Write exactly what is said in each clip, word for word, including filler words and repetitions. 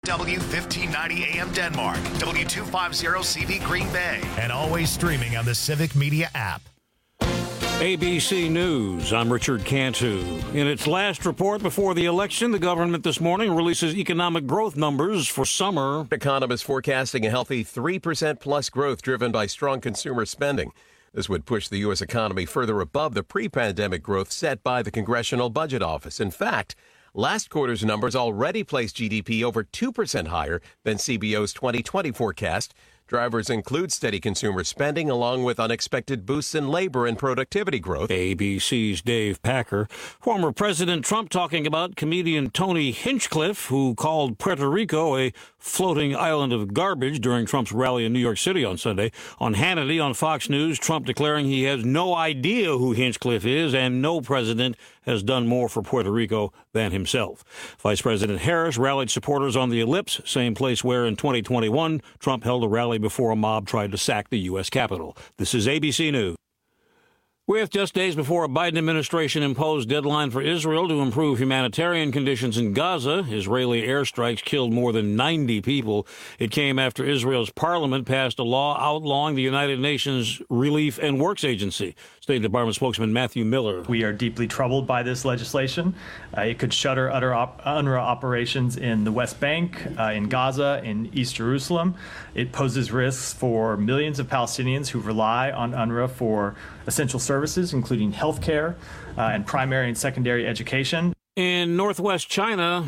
W fifteen ninety A M Denmark, W two fifty C V Green Bay, and always streaming on the Civic Media app. A B C News, I'm Richard Cantu. In its last report before the election, the government this morning releases economic growth numbers for summer. Economists forecasting a healthy three percent plus growth driven by strong consumer spending. This would push the U S economy further above the pre-pandemic growth set by the Congressional Budget Office. In fact, last quarter's numbers already placed G D P over two percent higher than C B O's twenty twenty forecast. Drivers include steady consumer spending along with unexpected boosts in labor and productivity growth. A B C's Dave Packer. Former President Trump talking about comedian Tony Hinchcliffe, who called Puerto Rico a floating island of garbage during Trump's rally in New York City on Sunday. On Hannity on Fox News, Trump declaring he has no idea who Hinchcliffe is and no president has done more for Puerto Rico than himself. Vice President Harris rallied supporters on the Ellipse, same place where in twenty twenty-one Trump held a rally before a mob tried to sack the U S Capitol. This is A B C News. With just days before a Biden administration imposed deadline for Israel to improve humanitarian conditions in Gaza, Israeli airstrikes killed more than ninety people. It came after Israel's parliament passed a law outlawing the United Nations Relief and Works Agency. State Department spokesman Matthew Miller. We are deeply troubled by this legislation. Uh, it could shutter utter op- UNRWA operations in the West Bank, uh, in Gaza, in East Jerusalem. It poses risks for millions of Palestinians who rely on UNRWA for essential services, including health care uh, and primary and secondary education. In northwest China,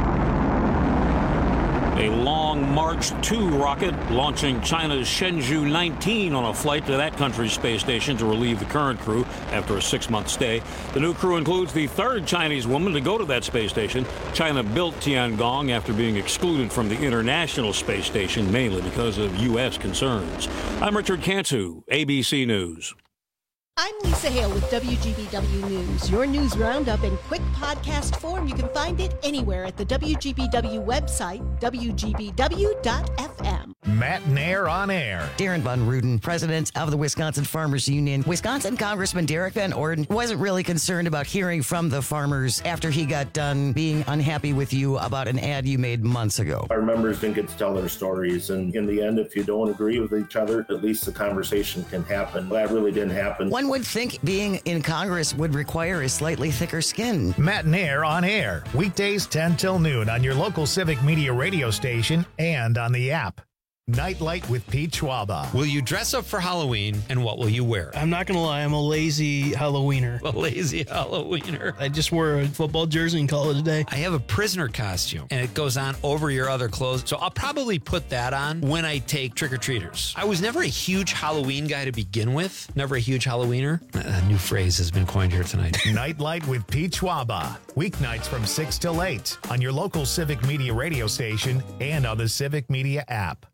a Long March two rocket launching China's Shenzhou nineteen on a flight to that country's space station to relieve the current crew after a six-month stay. The new crew includes the third Chinese woman to go to that space station. China built Tiangong after being excluded from the International Space Station, mainly because of U S concerns. I'm Richard Cantu, A B C News. I'm Lisa Hale with W G B W News, your news roundup in quick podcast form. You can find it anywhere at the W G B W website, W G B W dot F M. Matt Nair on air. Darren Von Ruden, president of the Wisconsin Farmers Union. Wisconsin Congressman Derek Van Orden wasn't really concerned about hearing from the farmers after he got done being unhappy with you about an ad you made months ago. Our members didn't get to tell their stories, and in the end, if you don't agree with each other, at least the conversation can happen. That really didn't happen. One would think being in Congress would require a slightly thicker skin. Matt Nair on air, weekdays ten till noon on your local Civic Media radio station and on the app. Nightlight with Pete Schwaba. Will you dress up for Halloween, and what will you wear? I'm not going to lie, I'm a lazy Halloweener. A lazy Halloweener. I just wear a football jersey and call it a day. I have a prisoner costume, and it goes on over your other clothes, so I'll probably put that on when I take trick-or-treaters. I was never a huge Halloween guy to begin with. Never a huge Halloweener. A new phrase has been coined here tonight. Nightlight with Pete Schwaba. Weeknights from six till eight on your local Civic Media radio station and on the Civic Media app.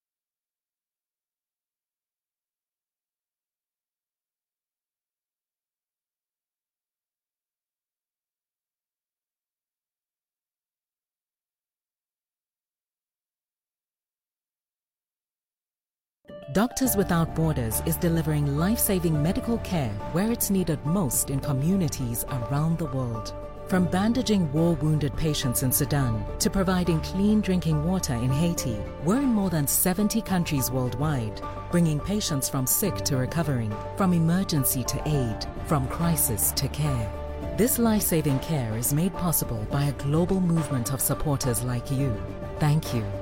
Doctors Without Borders is delivering life-saving medical care where it's needed most in communities around the world. From bandaging war-wounded patients in Sudan to providing clean drinking water in Haiti, we're in more than seventy countries worldwide, bringing patients from sick to recovering, from emergency to aid, from crisis to care. This life-saving care is made possible by a global movement of supporters like you. Thank you.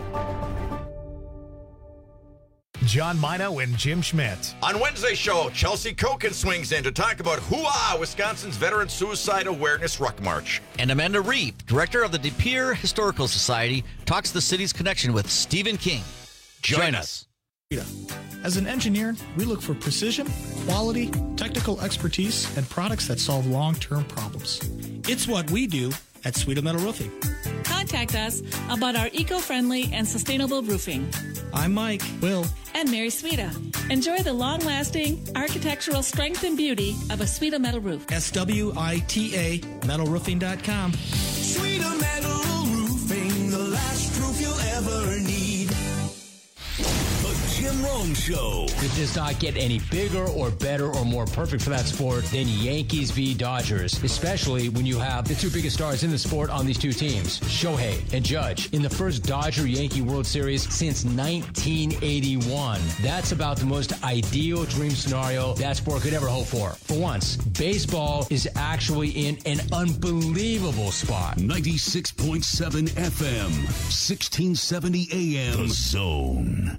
John Mino and Jim Schmidt. On Wednesday's show, Chelsea Koken swings in to talk about Hoo-Ah, Wisconsin's Veteran Suicide Awareness Ruck March. And Amanda Reep, director of the De Pere Historical Society, talks the city's connection with Stephen King. Join, Join us. As an engineer, we look for precision, quality, technical expertise, and products that solve long-term problems. It's what we do at Sweeto Metal Roofing. Contact us about our eco-friendly and sustainable roofing. I'm Mike, Will, and Mary Sweeta. Enjoy the long-lasting architectural strength and beauty of a Sweeto Metal roof. S W I T A metal roofing dot com. Sweeto Metal Roofing, the last roof you'll ever need. The Jim Rome Home Show. It does not get any bigger or better or more perfect for that sport than Yankees v. Dodgers, especially when you have the two biggest stars in the sport on these two teams, Shohei and Judge, in the first Dodger-Yankee World Series since nineteen eighty-one. That's about the most ideal dream scenario that sport could ever hope for. For once, baseball is actually in an unbelievable spot. ninety-six point seven F M, sixteen seventy A M. The Zone.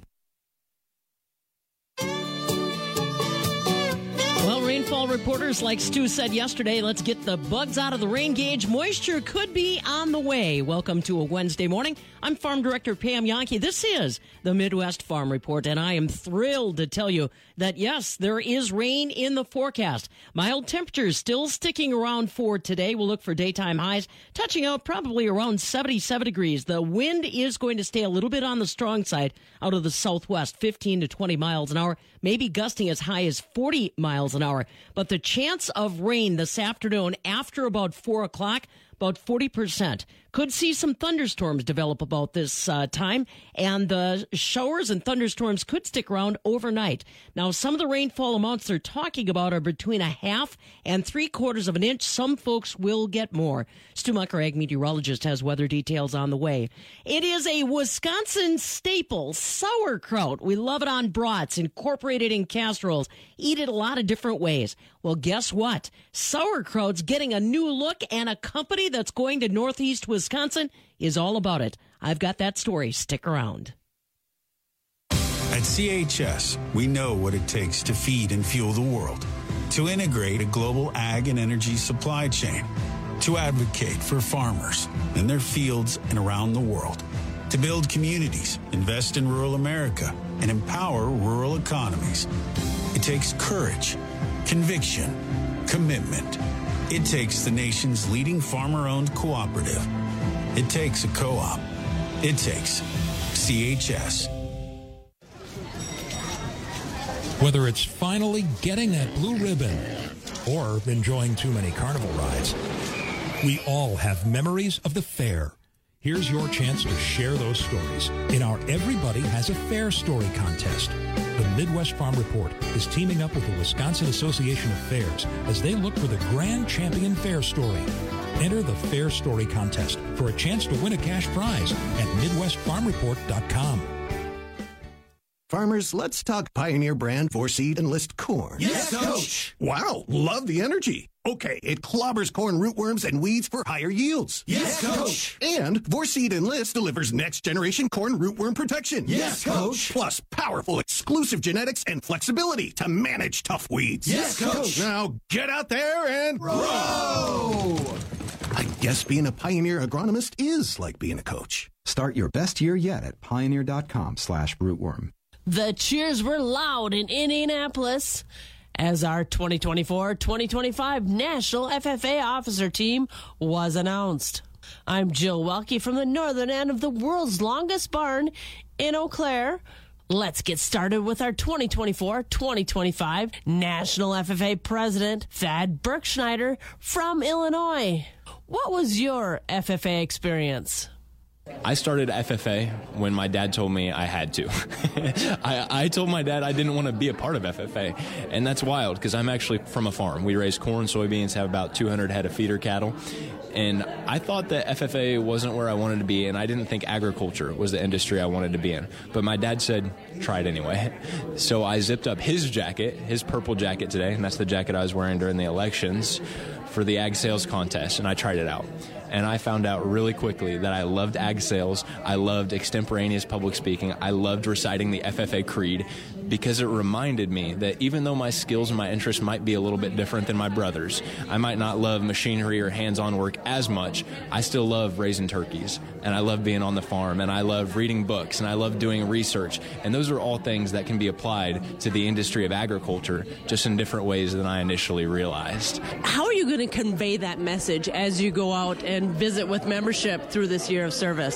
Well, rainfall reporters, like Stu said yesterday, let's get the bugs out of the rain gauge. Moisture could be on the way. Welcome to a Wednesday morning. I'm Farm Director Pam Yonke. This is the Midwest Farm Report, and I am thrilled to tell you that, yes, there is rain in the forecast. Mild temperatures still sticking around for today. We'll look for daytime highs touching out probably around seventy-seven degrees. The wind is going to stay a little bit on the strong side out of the southwest, fifteen to twenty miles an hour, maybe gusting as high as forty miles an hour. But the chance of rain this afternoon after about four o'clock, about forty percent. Could see some thunderstorms develop about this uh, time, and the showers and thunderstorms could stick around overnight. Now, some of the rainfall amounts they're talking about are between a half and three quarters of an inch. Some folks will get more. Stu Mucker, ag meteorologist, has weather details on the way. It is a Wisconsin staple, sauerkraut. We love it on brats, incorporated in casseroles, eat it a lot of different ways. Well, guess what? Sauerkraut's getting a new look, and a company that's going to Northeast Wisconsin is all about it. I've got that story. Stick around. At C H S, we know what it takes to feed and fuel the world, to integrate a global ag and energy supply chain, to advocate for farmers in their fields and around the world, to build communities, invest in rural America, and empower rural economies. It takes courage, conviction, commitment. It takes the nation's leading farmer-owned cooperative. It takes a co-op. It takes C H S. Whether it's finally getting that blue ribbon or enjoying too many carnival rides, we all have memories of the fair. Here's your chance to share those stories in our Everybody Has a Fair Story contest. The Midwest Farm Report is teaming up with the Wisconsin Association of Fairs as they look for the Grand Champion Fair Story. Enter the Fair Story contest for a chance to win a cash prize at midwest farm report dot com. Farmers, let's talk Pioneer brand four-seed Enlist corn. Yes, Coach. Wow, love the energy. Okay, it clobbers corn rootworms and weeds for higher yields. Yes, Coach. And four-seed Enlist delivers next-generation corn rootworm protection. Yes, Coach. Plus powerful exclusive genetics and flexibility to manage tough weeds. Yes, Coach. Now get out there and row! I guess being a Pioneer agronomist is like being a coach. Start your best year yet at pioneer.com slash rootworm. The cheers were loud in Indianapolis as our twenty twenty-four twenty twenty-five National F F A Officer Team was announced. I'm Jill Welke from the northern end of the world's longest barn in Eau Claire. Let's get started with our twenty twenty-four twenty twenty-five National F F A President, Thad Berkschneider from Illinois. What was your F F A experience? I started F F A when my dad told me I had to. I, I told my dad I didn't want to be a part of F F A, and that's wild because I'm actually from a farm. We raise corn, soybeans, have about two hundred head of feeder cattle, and I thought that F F A wasn't where I wanted to be, and I didn't think agriculture was the industry I wanted to be in. But my dad said, try it anyway. So I zipped up his jacket, his purple jacket today, and that's the jacket I was wearing during the elections for the ag sales contest, and I tried it out. And I found out really quickly that I loved ag sales, I loved extemporaneous public speaking, I loved reciting the F F A creed, because it reminded me that even though my skills and my interests might be a little bit different than my brothers, I might not love machinery or hands-on work as much, I still love raising turkeys, and I love being on the farm, and I love reading books, and I love doing research, and those are all things that can be applied to the industry of agriculture, just in different ways than I initially realized. How are you going to convey that message as you go out and visit with membership through this year of service?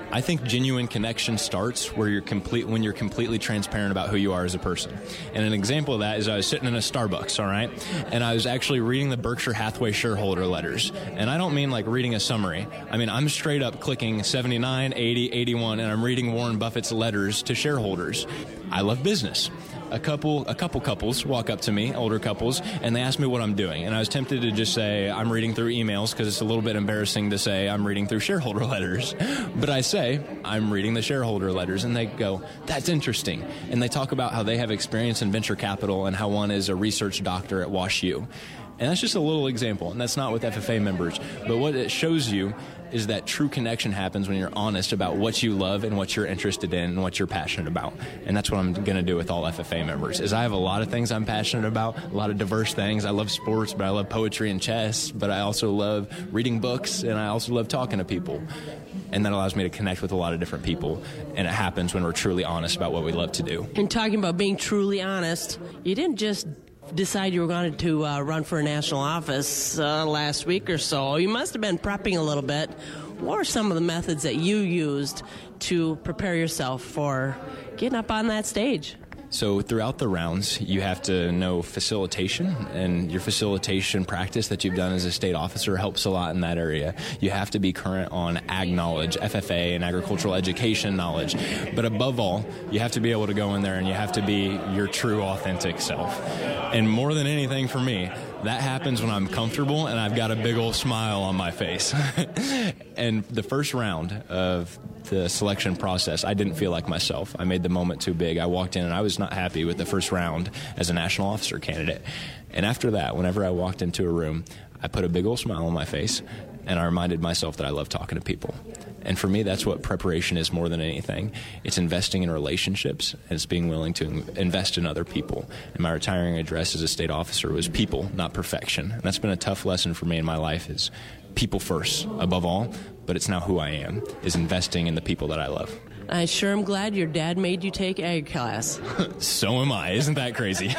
I think genuine connection starts where you're complete when you're completely transparent about who you are as a person. And an example of that is I was sitting in a Starbucks, all right, and I was actually reading the Berkshire Hathaway shareholder letters. And I don't mean like reading a summary. I mean, I'm straight up clicking seventy-nine, eighty, eighty-one, and I'm reading Warren Buffett's letters to shareholders. I love business. A couple, a couple couples walk up to me, older couples, and they ask me what I'm doing. And I was tempted to just say I'm reading through emails because it's a little bit embarrassing to say I'm reading through shareholder letters. But I say I'm reading the shareholder letters, and they go, "That's interesting." And they talk about how they have experience in venture capital and how one is a research doctor at WashU. And that's just a little example, and that's not with F F A members. But what it shows you is that true connection happens when you're honest about what you love and what you're interested in and what you're passionate about. And that's what I'm going to do with all F F A members, is I have a lot of things I'm passionate about, a lot of diverse things. I love sports, but I love poetry and chess, but I also love reading books, and I also love talking to people. And that allows me to connect with a lot of different people. And it happens when we're truly honest about what we love to do. And talking about being truly honest, you didn't just decide you were going to uh, run for a national office uh, last week or so. You must have been prepping a little bit. What are some of the methods that you used to prepare yourself for getting up on that stage? So throughout the rounds, you have to know facilitation, and your facilitation practice that you've done as a state officer helps a lot in that area. You have to be current on ag knowledge, F F A, and agricultural education knowledge. But above all, you have to be able to go in there and you have to be your true, authentic self. And more than anything for me, that happens when I'm comfortable and I've got a big old smile on my face. And the first round of the selection process, I didn't feel like myself. I made the moment too big. I walked in and I was not happy with the first round as a national officer candidate. And after that, whenever I walked into a room, I put a big old smile on my face and I reminded myself that I love talking to people. And for me, that's what preparation is more than anything. It's investing in relationships, and it's being willing to invest in other people. And my retiring address as a state officer was people, not perfection. And that's been a tough lesson for me in my life, is people first, above all, but it's now who I am, is investing in the people that I love. I sure am glad your dad made you take ag class. So am I. Isn't that crazy?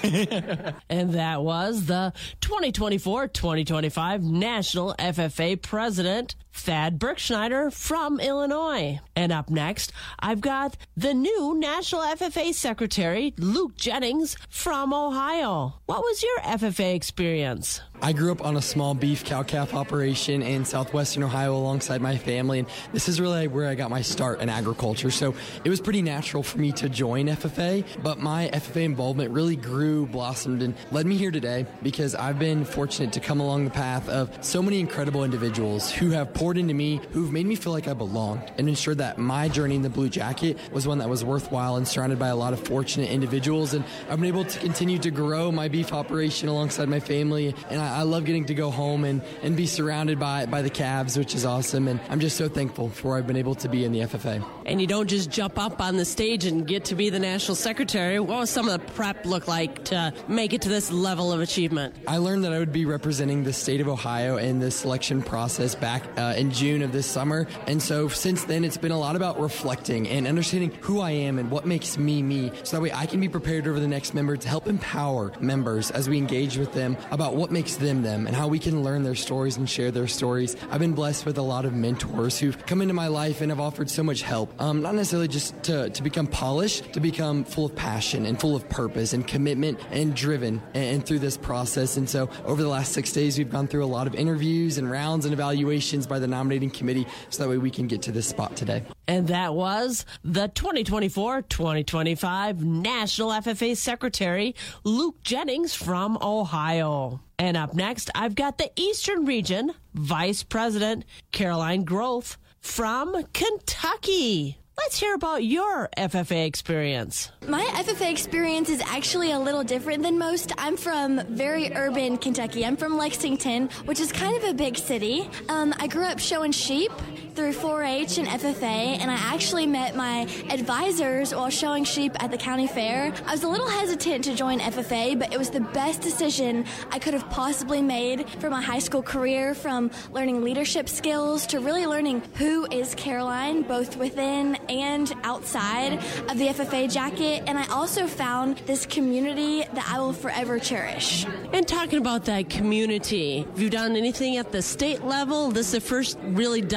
And that was the twenty twenty-four twenty twenty-five National F F A President, Thad Berkschneider from Illinois. And up next, I've got the new National F F A Secretary, Luke Jennings from Ohio. What was your F F A experience? I grew up on a small beef cow-calf operation in southwestern Ohio alongside my family, and this is really where I got my start in agriculture. So it was pretty natural for me to join F F A, but my F F A involvement really grew, blossomed, and led me here today because I've been fortunate to come along the path of so many incredible individuals who have poured into me, who've made me feel like I belonged, and ensured that my journey in the Blue Jacket was one that was worthwhile and surrounded by a lot of fortunate individuals. And I've been able to continue to grow my beef operation alongside my family, and I, I love getting to go home and, and be surrounded by, by the calves, which is awesome. And I'm just so thankful for where I've been able to be in the F F A. And you don't just jump up on the stage and get to be the national secretary. What was some of the prep look like to make it to this level of achievement? I learned that I would be representing the state of Ohio in the selection process back uh, in June of this summer. And so since then, it's been a lot about reflecting and understanding who I am and what makes me me, so that way I can be prepared over the next member to help empower members as we engage with them about what makes them them and how we can learn their stories and share their stories. I've been blessed with a lot of mentors who've come into my life and have offered so much help. Um, not necessarily just to, to become polished, to become full of passion and full of purpose and commitment and driven and, and through this process. And so over the last six days, we've gone through a lot of interviews and rounds and evaluations by the nominating committee, so that way we can get to this spot today. And that was the twenty twenty-four twenty twenty-five National F F A Secretary, Luke Jennings from Ohio. And up next, I've got the Eastern Region Vice President, Caroline Groth from Kentucky. Let's hear about your F F A experience. My F F A experience is actually a little different than most. I'm from very urban Kentucky. I'm from Lexington, which is kind of a big city. Um, I grew up showing sheep through four H and F F A, and I actually met my advisors while showing sheep at the county fair. I was a little hesitant to join F F A, but it was the best decision I could have possibly made for my high school career, from learning leadership skills to really learning who is Caroline, both within and outside of the F F A jacket. And I also found this community that I will forever cherish. And talking about that community, have you done anything at the state level? This is the first really diving into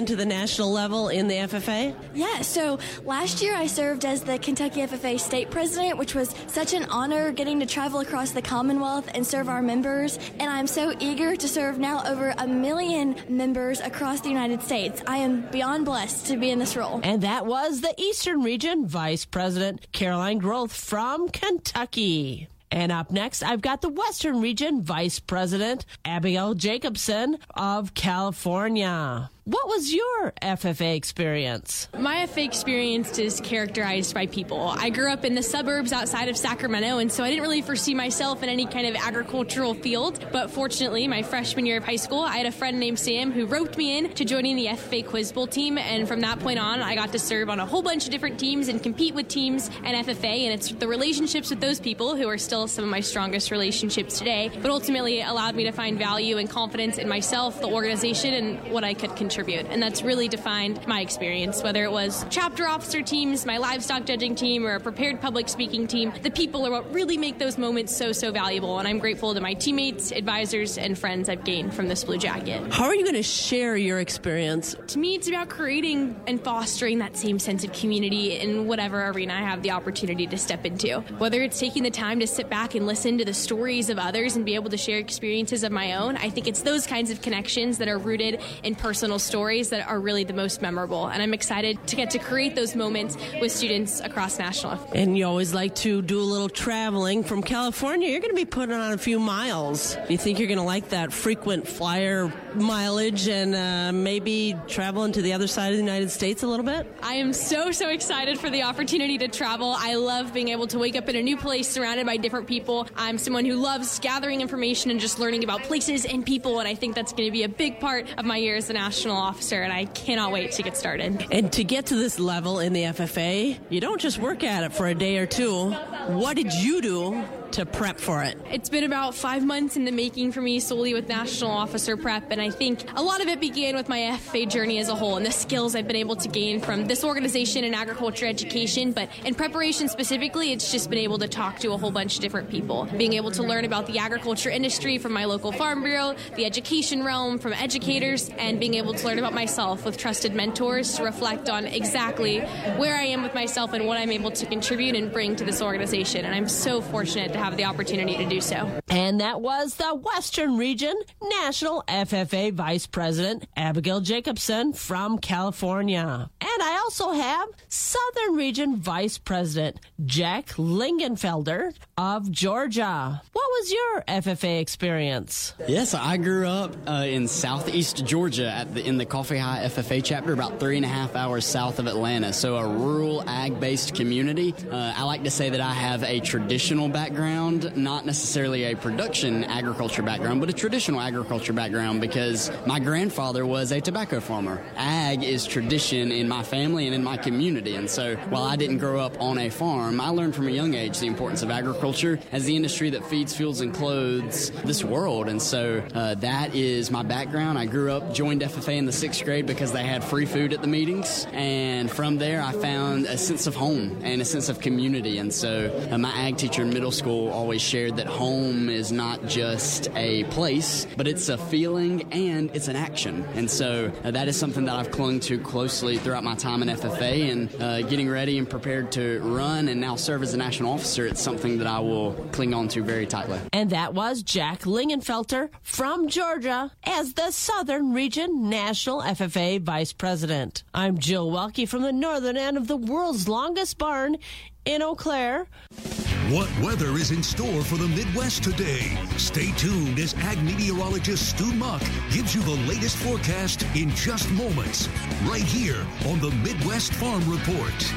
to the national level in the F F A? Yeah, so last year I served as the Kentucky F F A state president, which was such an honor getting to travel across the Commonwealth and serve our members. And I'm so eager to serve now over a million members across the United States. I am beyond blessed to be in this role. And that was the Eastern Region Vice President Caroline Groth from Kentucky. And up next, I've got the Western Region Vice President Abigail Jacobson of California. What was your F F A experience? My F F A experience is characterized by people. I grew up in the suburbs outside of Sacramento, and so I didn't really foresee myself in any kind of agricultural field. But fortunately, my freshman year of high school, I had a friend named Sam who roped me in to joining the F F A Quiz Bowl team, and from that point on, I got to serve on a whole bunch of different teams and compete with teams and F F A, and it's the relationships with those people who are still some of my strongest relationships today, but ultimately it allowed me to find value and confidence in myself, the organization, and what I could contribute. And that's really defined my experience, whether it was chapter officer teams, my livestock judging team, or a prepared public speaking team. The people are what really make those moments so, so valuable. And I'm grateful to my teammates, advisors, and friends I've gained from this Blue Jacket. How are you going to share your experience? To me, it's about creating and fostering that same sense of community in whatever arena I have the opportunity to step into. Whether it's taking the time to sit back and listen to the stories of others and be able to share experiences of my own, I think it's those kinds of connections that are rooted in personal stories that are really the most memorable. And I'm excited to get to create those moments with students across national. And you always like to do a little traveling. From California, you're going to be putting on a few miles. Do you think you're going to like that frequent flyer mileage and uh, maybe traveling to the other side of the United States a little bit? I am so, so excited for the opportunity to travel. I love being able to wake up in a new place surrounded by different people. I'm someone who loves gathering information and just learning about places and people, and I think that's going to be a big part of my year as a national officer, and I cannot wait to get started. And to get to this level in the F F A, you don't just work at it for a day or two. What did you do to prep for it? It's been about five months in the making for me solely with National Officer Prep, and I think a lot of it began with my F F A journey as a whole and the skills I've been able to gain from this organization in agriculture education, but in preparation specifically, it's just been able to talk to a whole bunch of different people. Being able to learn about the agriculture industry from my local farm bureau, the education realm from educators, and being able to learn about myself with trusted mentors to reflect on exactly where I am with myself and what I'm able to contribute and bring to this organization. And I'm so fortunate to have the opportunity to do so. And that was the Western Region National F F A Vice President Abigail Jacobson from California. And I also have Southern Region Vice President Jack Lingenfelder of Georgia. What was your F F A experience? Yes, I grew up uh, in southeast Georgia at the, in the Coffee High F F A chapter, about three and a half hours south of Atlanta. So a rural ag-based community. Uh, I like to say that I have a traditional background, not necessarily a production agriculture background, but a traditional agriculture background because my grandfather was a tobacco farmer. Ag is tradition in my family and in my community. And so while I didn't grow up on a farm, I learned from a young age the importance of agriculture as the industry that feeds, fuels, and clothes this world. And so uh, that is my background. I grew up, joined F F A in the sixth grade because they had free food at the meetings. And from there, I found a sense of home and a sense of community. And so uh, my ag teacher in middle school always shared that home is not just a place, but it's a feeling and it's an action. And so uh, that is something that I've clung to closely throughout my time in F F A, and uh, getting ready and prepared to run and now serve as a national officer. It's something that I will cling on to very tightly. And that was Jack Lingenfelter from Georgia as the Southern Region National F F A Vice President. I'm Jill Welke from the northern end of the world's longest barn in Eau Claire. What weather is in store for the Midwest today? Stay tuned as ag meteorologist Stu Muck gives you the latest forecast in just moments, right here on the Midwest Farm Report.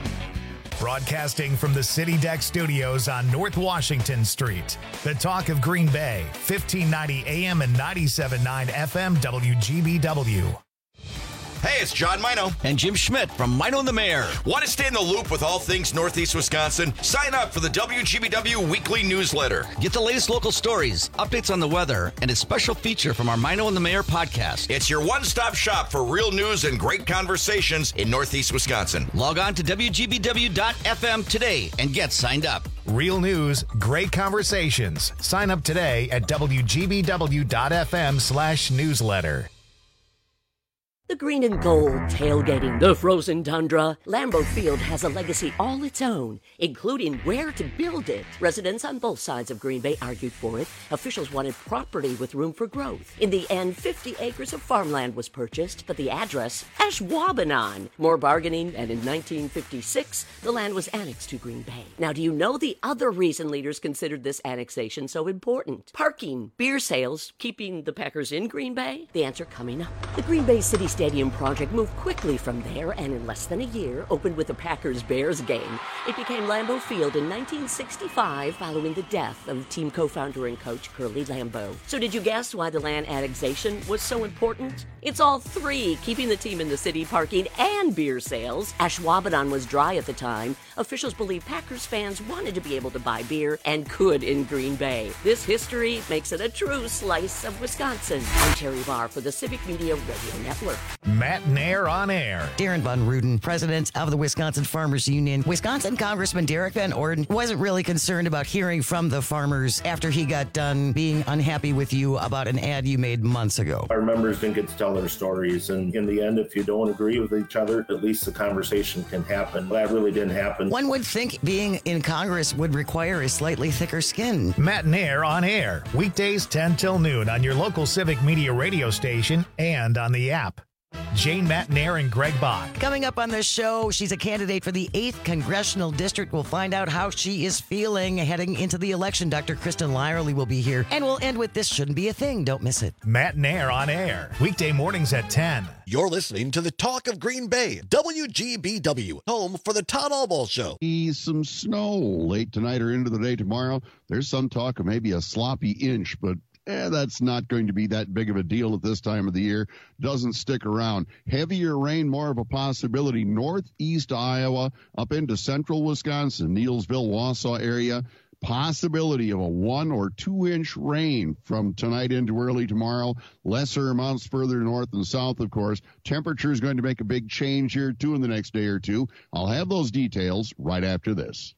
Broadcasting from the City Deck Studios on North Washington Street. The talk of Green Bay, fifteen ninety A M and ninety-seven point nine F M W G B W. Hey, it's John Mino. And Jim Schmidt from Mino and the Mayor. Want to stay in the loop with all things Northeast Wisconsin? Sign up for the W G B W weekly newsletter. Get the latest local stories, updates on the weather, and a special feature from our Mino and the Mayor podcast. It's your one-stop shop for real news and great conversations in Northeast Wisconsin. Log on to W G B W dot F M today and get signed up. Real news, great conversations. Sign up today at W G B W dot F M slash newsletter. The green and gold tailgating, the frozen tundra. Lambeau Field has a legacy all its own, including where to build it. Residents on both sides of Green Bay argued for it. Officials wanted property with room for growth. In the end, fifty acres of farmland was purchased, but the address, Ashwaubenon. More bargaining, and in nineteen fifty-six, the land was annexed to Green Bay. Now, do you know the other reason leaders considered this annexation so important? Parking, beer sales, keeping the Packers in Green Bay? The answer coming up. The Green Bay City Stadium project moved quickly from there and in less than a year opened with a Packers-Bears game. It became Lambeau Field in nineteen sixty-five following the death of team co-founder and coach Curly Lambeau. So did you guess why the land annexation was so important? It's all three, keeping the team in the city, parking, and beer sales. Ashwaubenon was dry at the time. Officials believe Packers fans wanted to be able to buy beer and could in Green Bay. This history makes it a true slice of Wisconsin. I'm Terry Barr for the Civic Media Radio Network. Matt Nair on air. Darren Von Ruden, president of the Wisconsin Farmers Union. Wisconsin Congressman Derek Van Orden wasn't really concerned about hearing from the farmers after he got done being unhappy with you about an ad you made months ago. Our members didn't get to tell their stories, and in the end, if you don't agree with each other, at least the conversation can happen. That really didn't happen. One would think being in Congress would require a slightly thicker skin. Matt Nair on air, weekdays ten till noon on your local Civic Media radio station and on the app. Jane Matt Nair and Greg Bach. Coming up on this show, she's a candidate for the eighth Congressional District. We'll find out how she is feeling heading into the election. Doctor Kristen Lyerly will be here. And we'll end with This Shouldn't Be a Thing. Don't miss it. Matt Nair on air, weekday mornings at ten. You're listening to the Talk of Green Bay, W G B W, home for the Todd Albaugh Show. Some snow late tonight or into the day tomorrow. There's some talk of maybe a sloppy inch, but Eh, that's not going to be that big of a deal at this time of the year. Doesn't stick around. Heavier rain, more of a possibility. Northeast Iowa, up into central Wisconsin, Neillsville, Wausau area. Possibility of a one or two inch rain from tonight into early tomorrow. Lesser amounts further north and south, of course. Temperature is going to make a big change here, too, in the next day or two. I'll have those details right after this.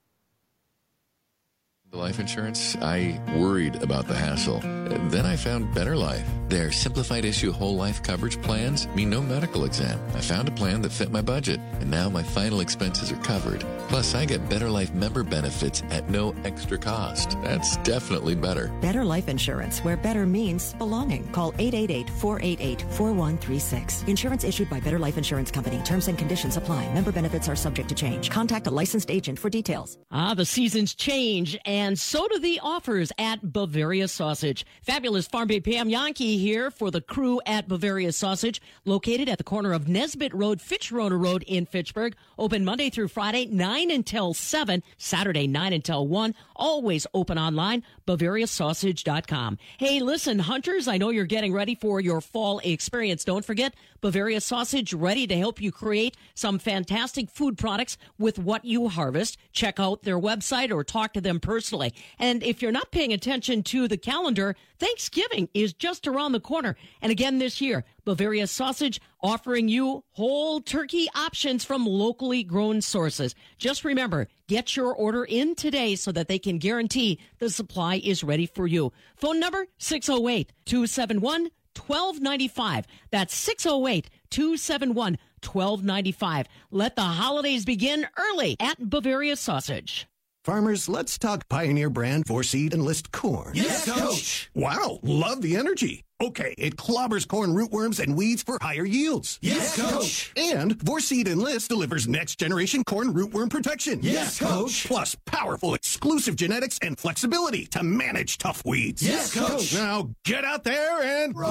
The life insurance, I worried about the hassle. Then I found Better Life. Their simplified issue whole life coverage plans mean no medical exam. I found a plan that fit my budget, and now my final expenses are covered. Plus, I get Better Life member benefits at no extra cost. That's definitely better. Better Life Insurance, where better means belonging. Call eight eight eight, four eight eight, four one three six. Insurance issued by Better Life Insurance Company. Terms and conditions apply. Member benefits are subject to change. Contact a licensed agent for details. Ah, the seasons change, and so do the offers at Bavaria Sausage. Fabulous Farm Babe Pam Yankee here for the crew at Bavaria Sausage, located at the corner of Nesbitt Road, Fitchrona Road in Fitchburg. Open Monday through Friday, nine until seven, Saturday, nine until one. Always open online, Bavaria Sausage dot com. Hey, listen, hunters, I know you're getting ready for your fall experience. Don't forget, Bavaria Sausage, ready to help you create some fantastic food products with what you harvest. Check out their website or talk to them personally. And if you're not paying attention to the calendar, Thanksgiving is just around the corner. And again this year, Bavaria Sausage offering you whole turkey options from locally grown sources. Just remember, get your order in today so that they can guarantee the supply is ready for you. Phone number six oh eight, two seven one, one two nine five. That's six oh eight, two seven one, one two nine five. Let the holidays begin early at Bavaria Sausage. Farmers, let's talk Pioneer brand four-seed Enlist corn. Yes, Coach. Wow, love the energy. Okay, it clobbers corn rootworms and weeds for higher yields. Yes, Coach. And four-seed Enlist delivers next-generation corn rootworm protection. Yes, Coach. Plus powerful exclusive genetics and flexibility to manage tough weeds. Yes, Coach. Now get out there and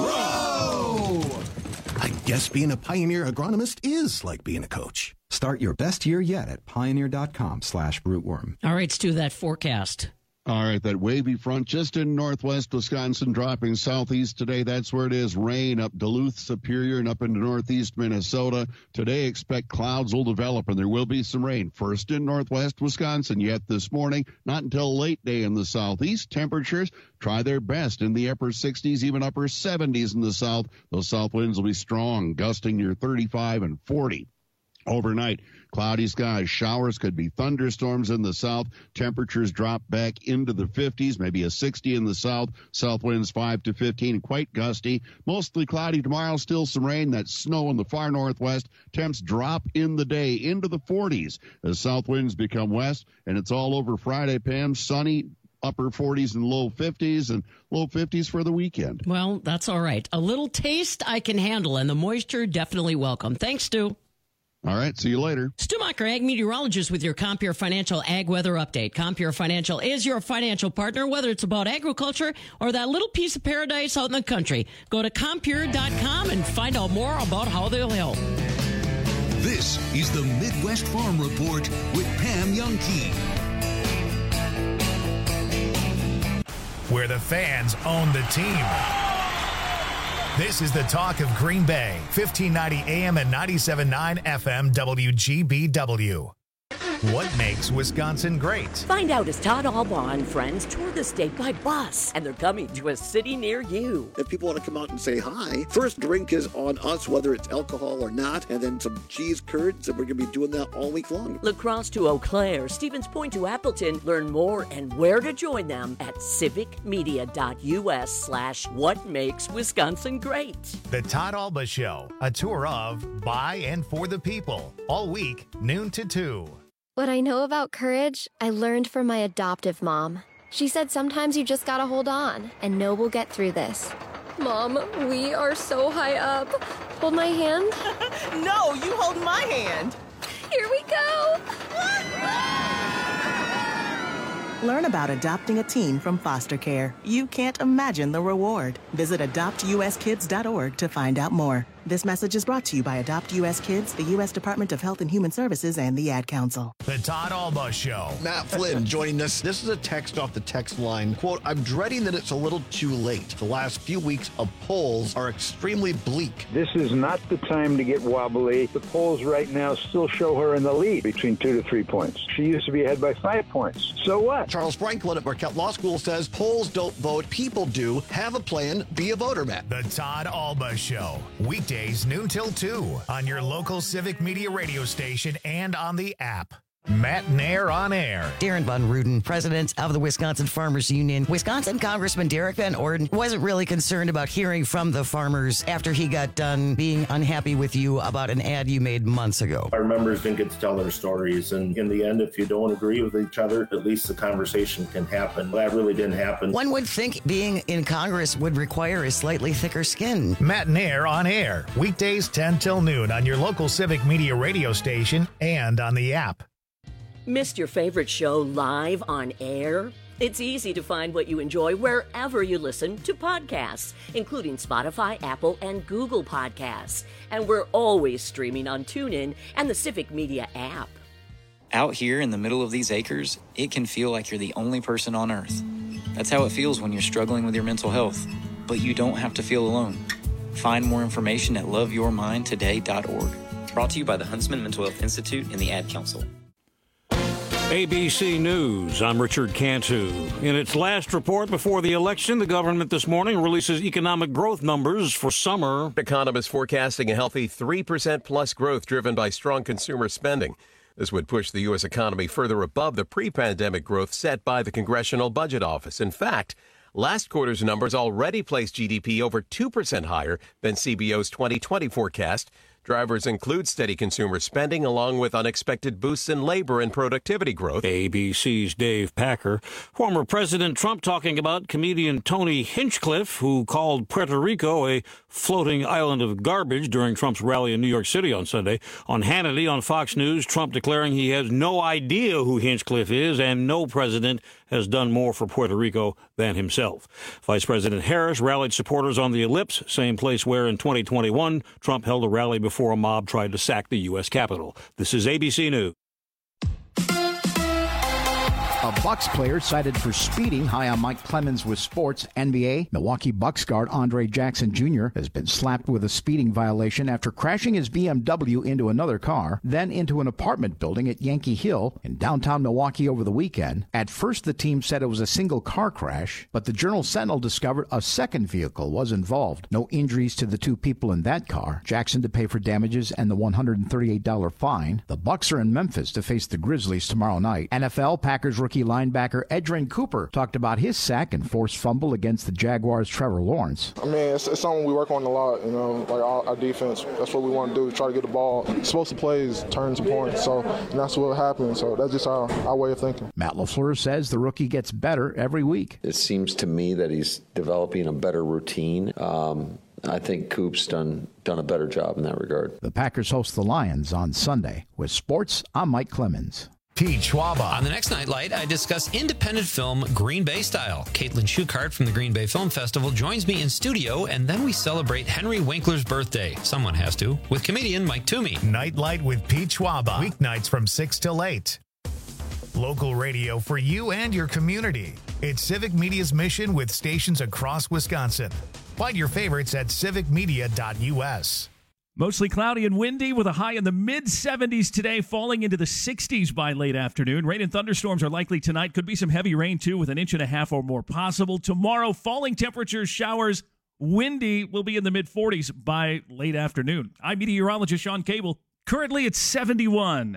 grow. I guess being a Pioneer agronomist is like being a coach. Start your best year yet at pioneer.com slash rootworm. All right, let's do that forecast. All right, that wavy front just in northwest Wisconsin, dropping southeast today. That's where it is. Rain up Duluth, Superior, and up into northeast Minnesota. Today, expect clouds will develop, and there will be some rain. First in northwest Wisconsin yet this morning. Not until late day in the southeast. Temperatures try their best in the upper sixties, even upper seventies in the south. Those south winds will be strong, gusting near thirty-five and forty. Overnight, cloudy skies, showers, could be thunderstorms in the south. Temperatures drop back into the fifties, maybe a sixty in the south. South winds five to fifteen, quite gusty. Mostly cloudy tomorrow, still some rain. That snow in the far northwest. Temps drop in the day into the forties as south winds become west. And it's all over Friday, Pam. Sunny, upper forties and low fifties, and low fifties for the weekend. Well, that's all right. A little taste I can handle, and the moisture definitely welcome. Thanks, Stu. All right, see you later. Stu Macher, ag meteorologist with your Compeer Financial Ag Weather Update. Compeer Financial is your financial partner, whether it's about agriculture or that little piece of paradise out in the country. Go to Compeer dot com and find out more about how they'll help. This is the Midwest Farm Report with Pam Youngkey. Where the fans own the team. This is the talk of Green Bay, fifteen ninety A M and ninety-seven point nine F M W G B W. What makes Wisconsin great? Find out as Todd Albaugh and friends tour the state by bus, and they're coming to a city near you. If people want to come out and say hi, first drink is on us, whether it's alcohol or not, and then some cheese curds, and we're going to be doing that all week long. La Crosse to Eau Claire, Stevens Point to Appleton. Learn more and where to join them at civicmedia.us slash what makes Wisconsin great. The Todd Albaugh Show, a tour of, by, and for the people, all week, noon to two. What I know about courage, I learned from my adoptive mom. She said sometimes you just gotta hold on and know we'll get through this. Mom, we are so high up. Hold my hand. No, you hold my hand. Here we go. Learn about adopting a teen from foster care. You can't imagine the reward. Visit adopt u s kids dot org to find out more. This message is brought to you by Adopt U S Kids, the U S Department of Health and Human Services, and the Ad Council. The Todd Albaugh Show. Matt Flynn joining us. This is a text off the text line. Quote, I'm dreading that it's a little too late. The last few weeks of polls are extremely bleak. This is not the time to get wobbly. The polls right now still show her in the lead between two to three points. She used to be ahead by five points. So what? Charles Franklin at Marquette Law School says polls don't vote, people do. Have a plan, be a voter, Matt. The Todd Albaugh Show. Weekdays noon till two on your local Civic Media radio station and on the app. Matt Nair on air. Darren Von Ruden, president of the Wisconsin Farmers Union. Wisconsin Congressman Derek Van Orden wasn't really concerned about hearing from the farmers after he got done being unhappy with you about an ad you made months ago. Our members didn't get to tell their stories, and in the end, if you don't agree with each other, at least the conversation can happen. That really didn't happen. One would think being in Congress would require a slightly thicker skin. Matt Nair on air. Weekdays ten till noon on your local Civic Media radio station and on the app. Missed your favorite show live on air? It's easy to find what you enjoy wherever you listen to podcasts, including Spotify, Apple, and Google Podcasts. And we're always streaming on TuneIn and the Civic Media app. Out here in the middle of these acres, it can feel like you're the only person on Earth. That's how it feels when you're struggling with your mental health. But you don't have to feel alone. Find more information at love your mind today dot org. Brought to you by the Huntsman Mental Health Institute and the Ad Council. A B C News, I'm Richard Cantu. In its last report before the election, the government this morning releases economic growth numbers for summer. Economists forecasting a healthy three percent plus growth driven by strong consumer spending. This would push the U S economy further above the pre-pandemic growth set by the Congressional Budget Office. In fact, last quarter's numbers already placed G D P over two percent higher than C B O's twenty twenty forecast. Drivers include steady consumer spending along with unexpected boosts in labor and productivity growth. A B C's Dave Packer. Former President Trump talking about comedian Tony Hinchcliffe, who called Puerto Rico a floating island of garbage during Trump's rally in New York City on Sunday. On Hannity on Fox News, Trump declaring he has no idea who Hinchcliffe is and no president has done more for Puerto Rico than himself. Vice President Harris rallied supporters on the Ellipse, same place where in twenty twenty-one Trump held a rally before a mob tried to sack the U S Capitol. This is A B C News. A Bucks player cited for speeding. High on Mike Clemens with sports. N B A, Milwaukee Bucks guard Andre Jackson Junior has been slapped with a speeding violation after crashing his B M W into another car, then into an apartment building at Yankee Hill in downtown Milwaukee over the weekend. At first, the team said it was a single car crash, but the Journal-Sentinel discovered a second vehicle was involved. No injuries to the two people in that car. Jackson to pay for damages and the one hundred thirty-eight dollars fine. The Bucks are in Memphis to face the Grizzlies tomorrow night. N F L, Packers rookie linebacker Edgerrin Cooper talked about his sack and forced fumble against the Jaguars' Trevor Lawrence. I mean, it's, it's something we work on a lot, you know, like our, our defense. That's what we want to do, try to get the ball. Explosive plays turn to points, so and that's what happened. So that's just our, our way of thinking. Matt LaFleur says the rookie gets better every week. It seems to me that he's developing a better routine. Um, I think Coop's done done a better job in that regard. The Packers host the Lions on Sunday. With sports, I'm Mike Clemens. Pete Schwaba. On the next Nightlight, I discuss independent film Green Bay Style. Caitlin Schuchart from the Green Bay Film Festival joins me in studio, and then we celebrate Henry Winkler's birthday. Someone has to. With comedian Mike Toomey. Nightlight with Pete Schwaba. Weeknights from six till eight. Local radio for you and your community. It's Civic Media's mission with stations across Wisconsin. Find your favorites at civic media dot u s. Mostly cloudy and windy with a high in the mid seventies today, falling into the sixties by late afternoon. Rain and thunderstorms are likely tonight. Could be some heavy rain, too, with an inch and a half or more possible. Tomorrow, falling temperatures, showers, windy will be in the mid forties by late afternoon. I'm meteorologist Sean Cable. Currently, it's seventy-one.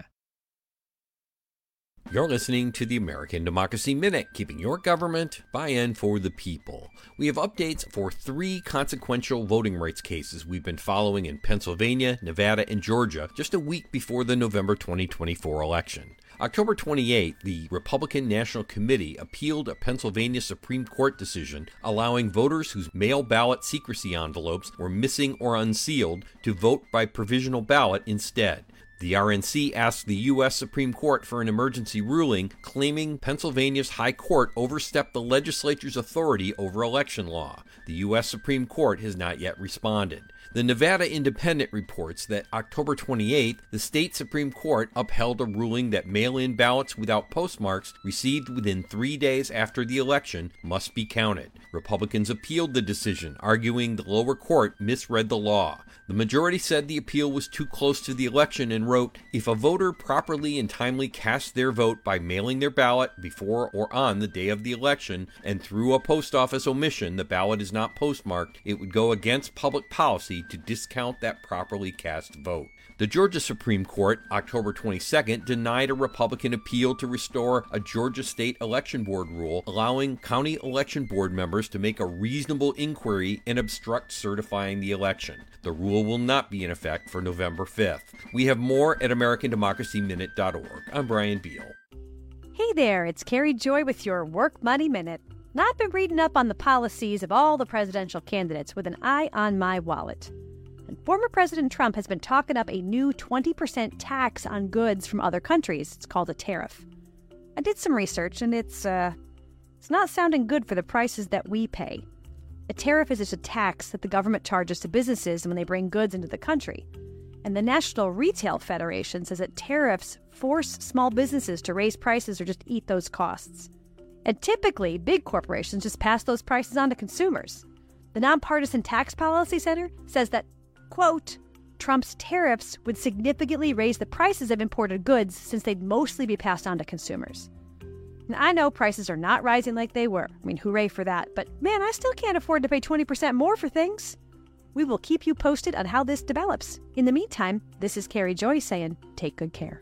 You're listening to the American Democracy Minute, keeping your government by and for the people. We have updates for three consequential voting rights cases we've been following in Pennsylvania, Nevada, and Georgia just a week before the November twenty twenty-four election. October twenty-eighth, the Republican National Committee appealed a Pennsylvania Supreme Court decision allowing voters whose mail ballot secrecy envelopes were missing or unsealed to vote by provisional ballot instead. The R N C asked the U S Supreme Court for an emergency ruling, claiming Pennsylvania's High Court overstepped the legislature's authority over election law. The U S Supreme Court has not yet responded. The Nevada Independent reports that October twenty-eighth, the state Supreme Court upheld a ruling that mail-in ballots without postmarks received within three days after the election must be counted. Republicans appealed the decision, arguing the lower court misread the law. The majority said the appeal was too close to the election and wrote, if a voter properly and timely casts their vote by mailing their ballot before or on the day of the election and through a post office omission the ballot is not postmarked, it would go against public policy to discount that properly cast vote. The Georgia Supreme Court, October twenty-second, denied a Republican appeal to restore a Georgia State Election Board rule allowing county election board members to make a reasonable inquiry and obstruct certifying the election. The rule will not be in effect for November fifth. We have more at american democracy minute dot org. I'm Brian Beal. Hey there, it's Carrie Joy with your Work Money Minute. Now, I've been reading up on the policies of all the presidential candidates with an eye on my wallet. And former President Trump has been talking up a new twenty percent tax on goods from other countries. It's called a tariff. I did some research, and it's, uh, it's not sounding good for the prices that we pay. A tariff is just a tax that the government charges to businesses when they bring goods into the country. And the National Retail Federation says that tariffs force small businesses to raise prices or just eat those costs. And typically, big corporations just pass those prices on to consumers. The Nonpartisan Tax Policy Center says that, quote, Trump's tariffs would significantly raise the prices of imported goods since they'd mostly be passed on to consumers. And I know prices are not rising like they were. I mean, hooray for that. But man, I still can't afford to pay twenty percent more for things. We will keep you posted on how this develops. In the meantime, this is Carrie Joy saying, take good care.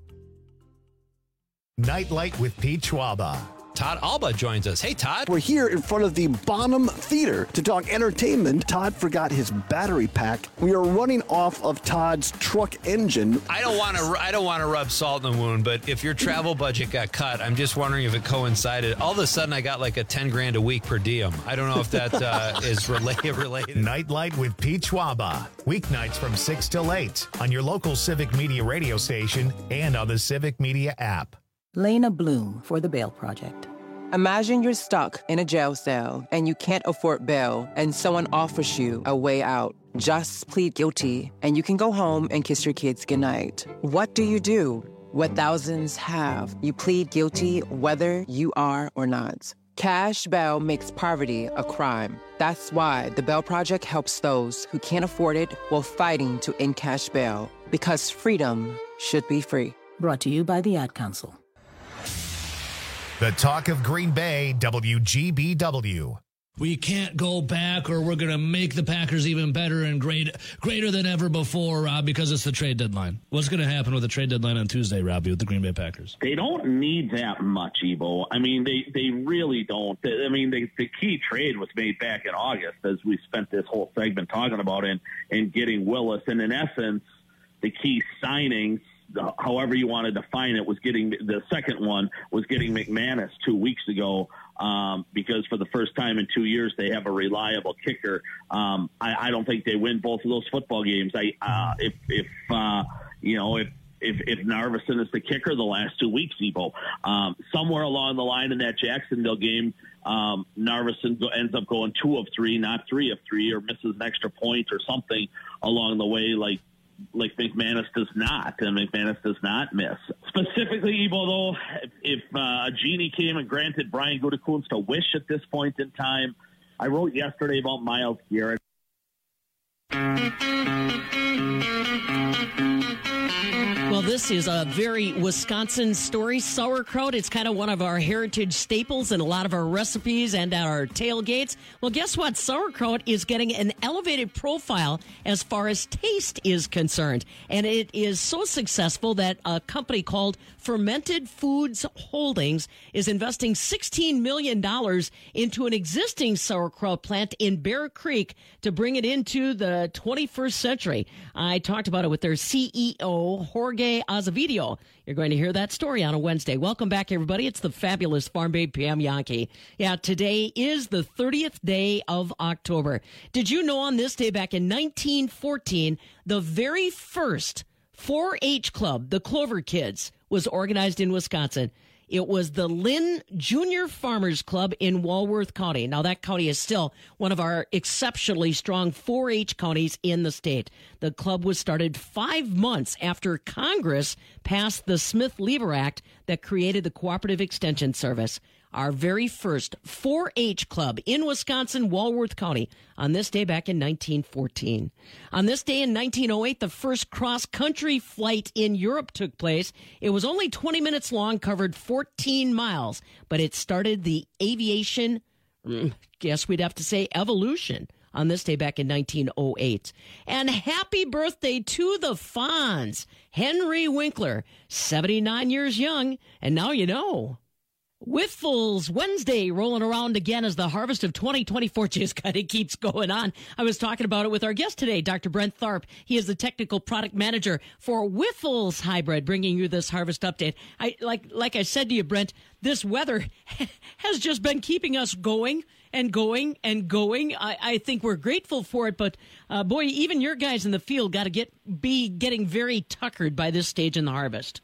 Nightlight with Pete Schwaba. Todd Alba joins us. Hey, Todd. We're here in front of the Bonham Theater to talk entertainment. Todd forgot his battery pack. We are running off of Todd's truck engine. I don't want to. I don't want to rub salt in the wound, but if your travel budget got cut, I'm just wondering if it coincided. All of a sudden, I got like a ten grand a week per diem. I don't know if that uh, is related. Related. Nightlight with Pete Schwaba. Weeknights from six till eight on your local Civic Media radio station and on the Civic Media app. Lena Bloom for the Bail Project. Imagine you're stuck in a jail cell and you can't afford bail and someone offers you a way out. Just plead guilty and you can go home and kiss your kids goodnight. What do you do? what thousands have. You plead guilty whether you are or not. Cash bail makes poverty a crime. That's why the Bail Project helps those who can't afford it while fighting to end cash bail. Because freedom should be free. Brought to you by the Ad Council. The Talk of Green Bay, W G B W. We can't go back, or we're going to make the Packers even better and great, greater than ever before, Rob, because it's the trade deadline. What's going to happen with the trade deadline on Tuesday, Robbie, with the Green Bay Packers? They don't need that much, Ebo. I mean, they, they really don't. I mean, they, the key trade was made back in August, as we spent this whole segment talking about, and, and getting Willis. And in essence, the key signings, however you want to define it, was getting the second one was getting McManus two weeks ago, um, because for the first time in two years they have a reliable kicker. Um, I, I don't think they win both of those football games. I uh, if if uh, you know if. If, if Narveson is the kicker the last two weeks, Ebo, um, somewhere along the line in that Jacksonville game, um, Narveson go, ends up going two of three, not three of three, or misses an extra point or something along the way, like like McManus does not, and McManus does not miss. Specifically, Ebo, though, if, if uh, a genie came and granted Brian Gutekunst a wish at this point in time, I wrote yesterday about Myles Garrett. Well, this is a very Wisconsin story. Sauerkraut, it's kind of one of our heritage staples in a lot of our recipes and at our tailgates. Well, guess what? Sauerkraut is getting an elevated profile as far as taste is concerned. And it is so successful that a company called Fermented Foods Holdings is investing sixteen million dollars into an existing sauerkraut plant in Bear Creek to bring it into the twenty-first century. I talked about it with their C E O, Jorge Azevedo. You're going to hear that story on a Wednesday. Welcome back, everybody. It's the fabulous Farm Babe Pam Yankee. Yeah, today is the thirtieth day of October. Did you know on this day back in nineteen fourteen, the very first four H club, the Clover Kids, was organized in Wisconsin? It was the Lynn Junior Farmers Club in Walworth County. Now, that county is still one of our exceptionally strong four H counties in the state. The club was started five months after Congress passed the Smith-Lever Act that created the Cooperative Extension Service. Our very first four H club in Wisconsin, Walworth County, on this day back in nineteen fourteen. On this day in nineteen oh eight, the first cross-country flight in Europe took place. It was only twenty minutes long, covered fourteen miles, but it started the aviation, guess we'd have to say evolution, on this day back in nineteen oh eight. And happy birthday to the Fonz, Henry Winkler, seventy-nine years young, and now you know. Whiffles Wednesday rolling around again as the harvest of twenty twenty-four just kind of keeps going on. I was talking about it with our guest today, Doctor Brent Tharp. He is the technical product manager for Whiffles Hybrid, bringing you this harvest update. I like like I said to you, Brent, this weather has just been keeping us going and going and going. I, I think we're grateful for it, but uh, boy, even your guys in the field got to get be getting very tuckered by this stage in the harvest.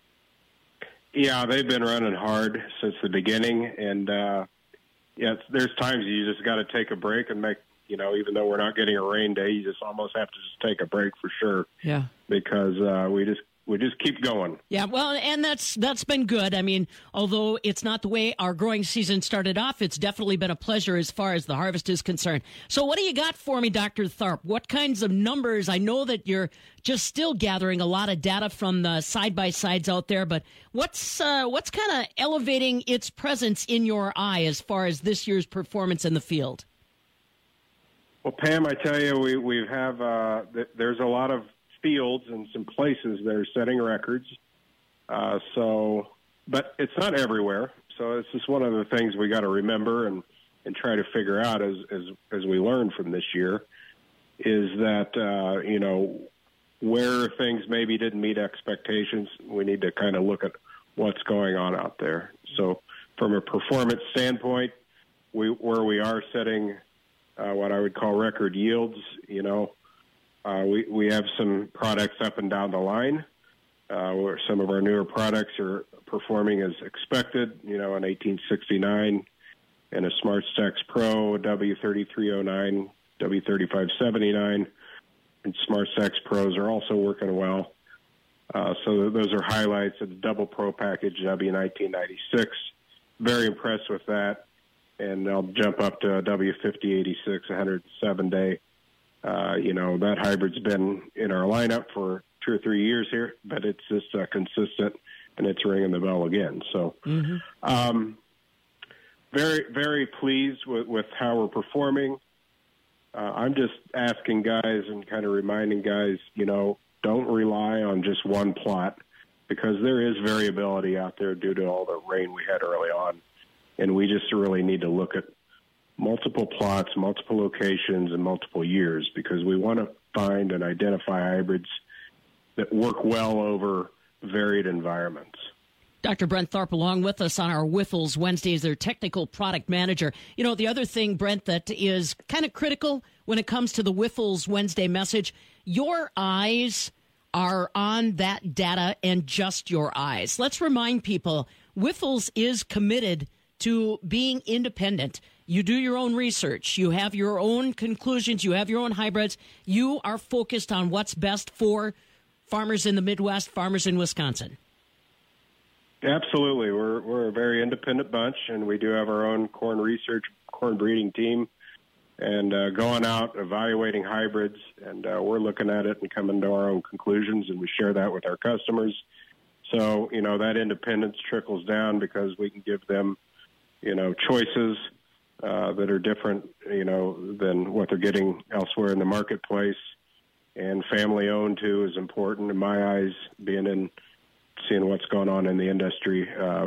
Yeah, they've been running hard since the beginning, and uh, yeah, there's times you just got to take a break and make, you know, even though we're not getting a rain day, you just almost have to just take a break for sure. Yeah, because uh, we just we just keep going. Yeah, well, and that's that's been good. I mean, although it's not the way our growing season started off, it's definitely been a pleasure as far as the harvest is concerned. So what do you got for me, Doctor Tharp? What kinds of numbers? I know that you're just still gathering a lot of data from the side-by-sides out there, but what's uh, what's kind of elevating its presence in your eye as far as this year's performance in the field? Well, Pam, I tell you, we, we have uh, th- there's a lot of fields and some places that are setting records. Uh, so, but it's not everywhere. So it's just one of the things we got to remember and, and try to figure out as, as, as we learn from this year is that, uh, you know, where things maybe didn't meet expectations, we need to kind of look at what's going on out there. So from a performance standpoint, we, where we are setting uh, what I would call record yields, you know, Uh, we, we have some products up and down the line uh, where some of our newer products are performing as expected, you know, an eighteen sixty-nine and a Smart Stacks Pro, W thirty-three oh nine, W thirty-five seventy-nine, and Smart Stacks Pros are also working well. Uh, so those are highlights of the Double Pro package, W nineteen ninety-six. Very impressed with that. And I'll jump up to W fifty eighty-six, one hundred seven day. Uh, you know, that hybrid's been in our lineup for two or three years here, but it's just uh, consistent, and it's ringing the bell again. So mm-hmm. um, very, very pleased with, with how we're performing. Uh, I'm just asking guys and kind of reminding guys, you know, don't rely on just one plot, because there is variability out there due to all the rain we had early on. And we just really need to look at multiple plots, multiple locations, and multiple years, because we want to find and identify hybrids that work well over varied environments. Doctor Brent Tharp along with us on our Whiffles Wednesdays, their technical product manager. You know, the other thing, Brent, that is kind of critical when it comes to the Whiffles Wednesday message, your eyes are on that data and just your eyes. Let's remind people, Whiffles is committed to being independent. You do your own research. You have your own conclusions. You have your own hybrids. You are focused on what's best for farmers in the Midwest, farmers in Wisconsin. Absolutely. We're we're a very independent bunch, and we do have our own corn research, corn breeding team, and uh, going out, evaluating hybrids, and uh, we're looking at it and coming to our own conclusions, and we share that with our customers. So, you know, that independence trickles down because we can give them, you know, choices uh, that are different, you know, than what they're getting elsewhere in the marketplace. And family-owned, too, is important in my eyes, being in seeing what's going on in the industry. Uh,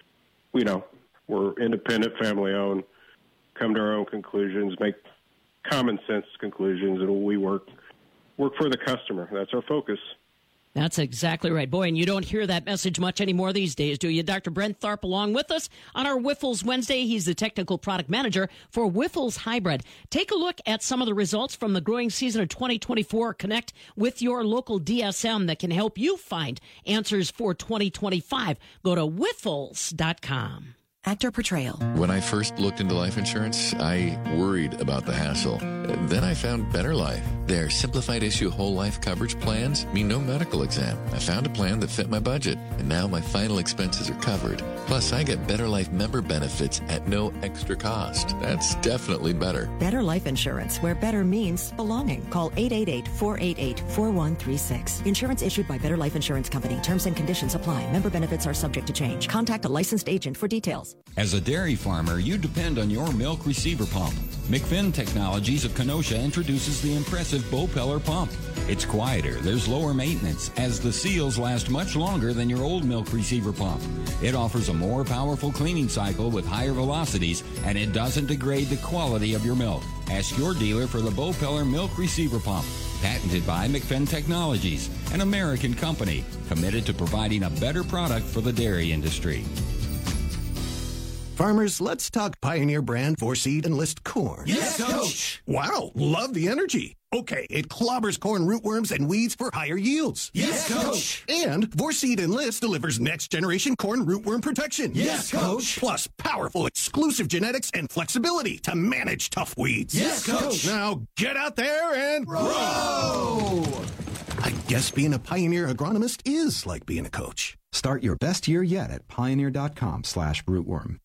you know, we're independent, family-owned, come to our own conclusions, make common sense conclusions, and we work work for the customer. That's our focus. That's exactly right. Boy, and you don't hear that message much anymore these days, do you? Doctor Brent Tharp along with us on our Whiffles Wednesday. He's the technical product manager for Whiffles Hybrid. Take a look at some of the results from the growing season of twenty twenty-four. Connect with your local D S M that can help you find answers for twenty twenty-five. Go to whiffles dot com. Actor portrayal. When I first looked into life insurance, I worried about the hassle. Then I found Better Life. Their simplified issue whole life coverage plans mean no medical exam. I found a plan that fit my budget, and now my final expenses are covered. Plus, I get Better Life member benefits at no extra cost. That's definitely better. Better Life Insurance, where better means belonging. Call eight eight eight, four eight eight, four one three six. Insurance issued by Better Life Insurance Company. Terms and conditions apply. Member benefits are subject to change. Contact a licensed agent for details. As a dairy farmer, you depend on your milk receiver pump. McFinn Technologies of Kenosha introduces the impressive Bopeller pump. It's quieter, there's lower maintenance, as the seals last much longer than your old milk receiver pump. It offers a more powerful cleaning cycle with higher velocities, and it doesn't degrade the quality of your milk. Ask your dealer for the Bopeller milk receiver pump. Patented by McFinn Technologies, an American company committed to providing a better product for the dairy industry. Farmers, let's talk Pioneer brand four-seed Enlist corn. Yes, Coach! Wow, love the energy. Okay, it clobbers corn rootworms and weeds for higher yields. Yes, Coach! And four-seed Enlist delivers next-generation corn rootworm protection. Yes, Coach! Plus powerful exclusive genetics and flexibility to manage tough weeds. Yes, Coach! Now get out there and grow! I guess being a Pioneer agronomist is like being a coach. Start your best year yet at pioneer.com slash rootworm.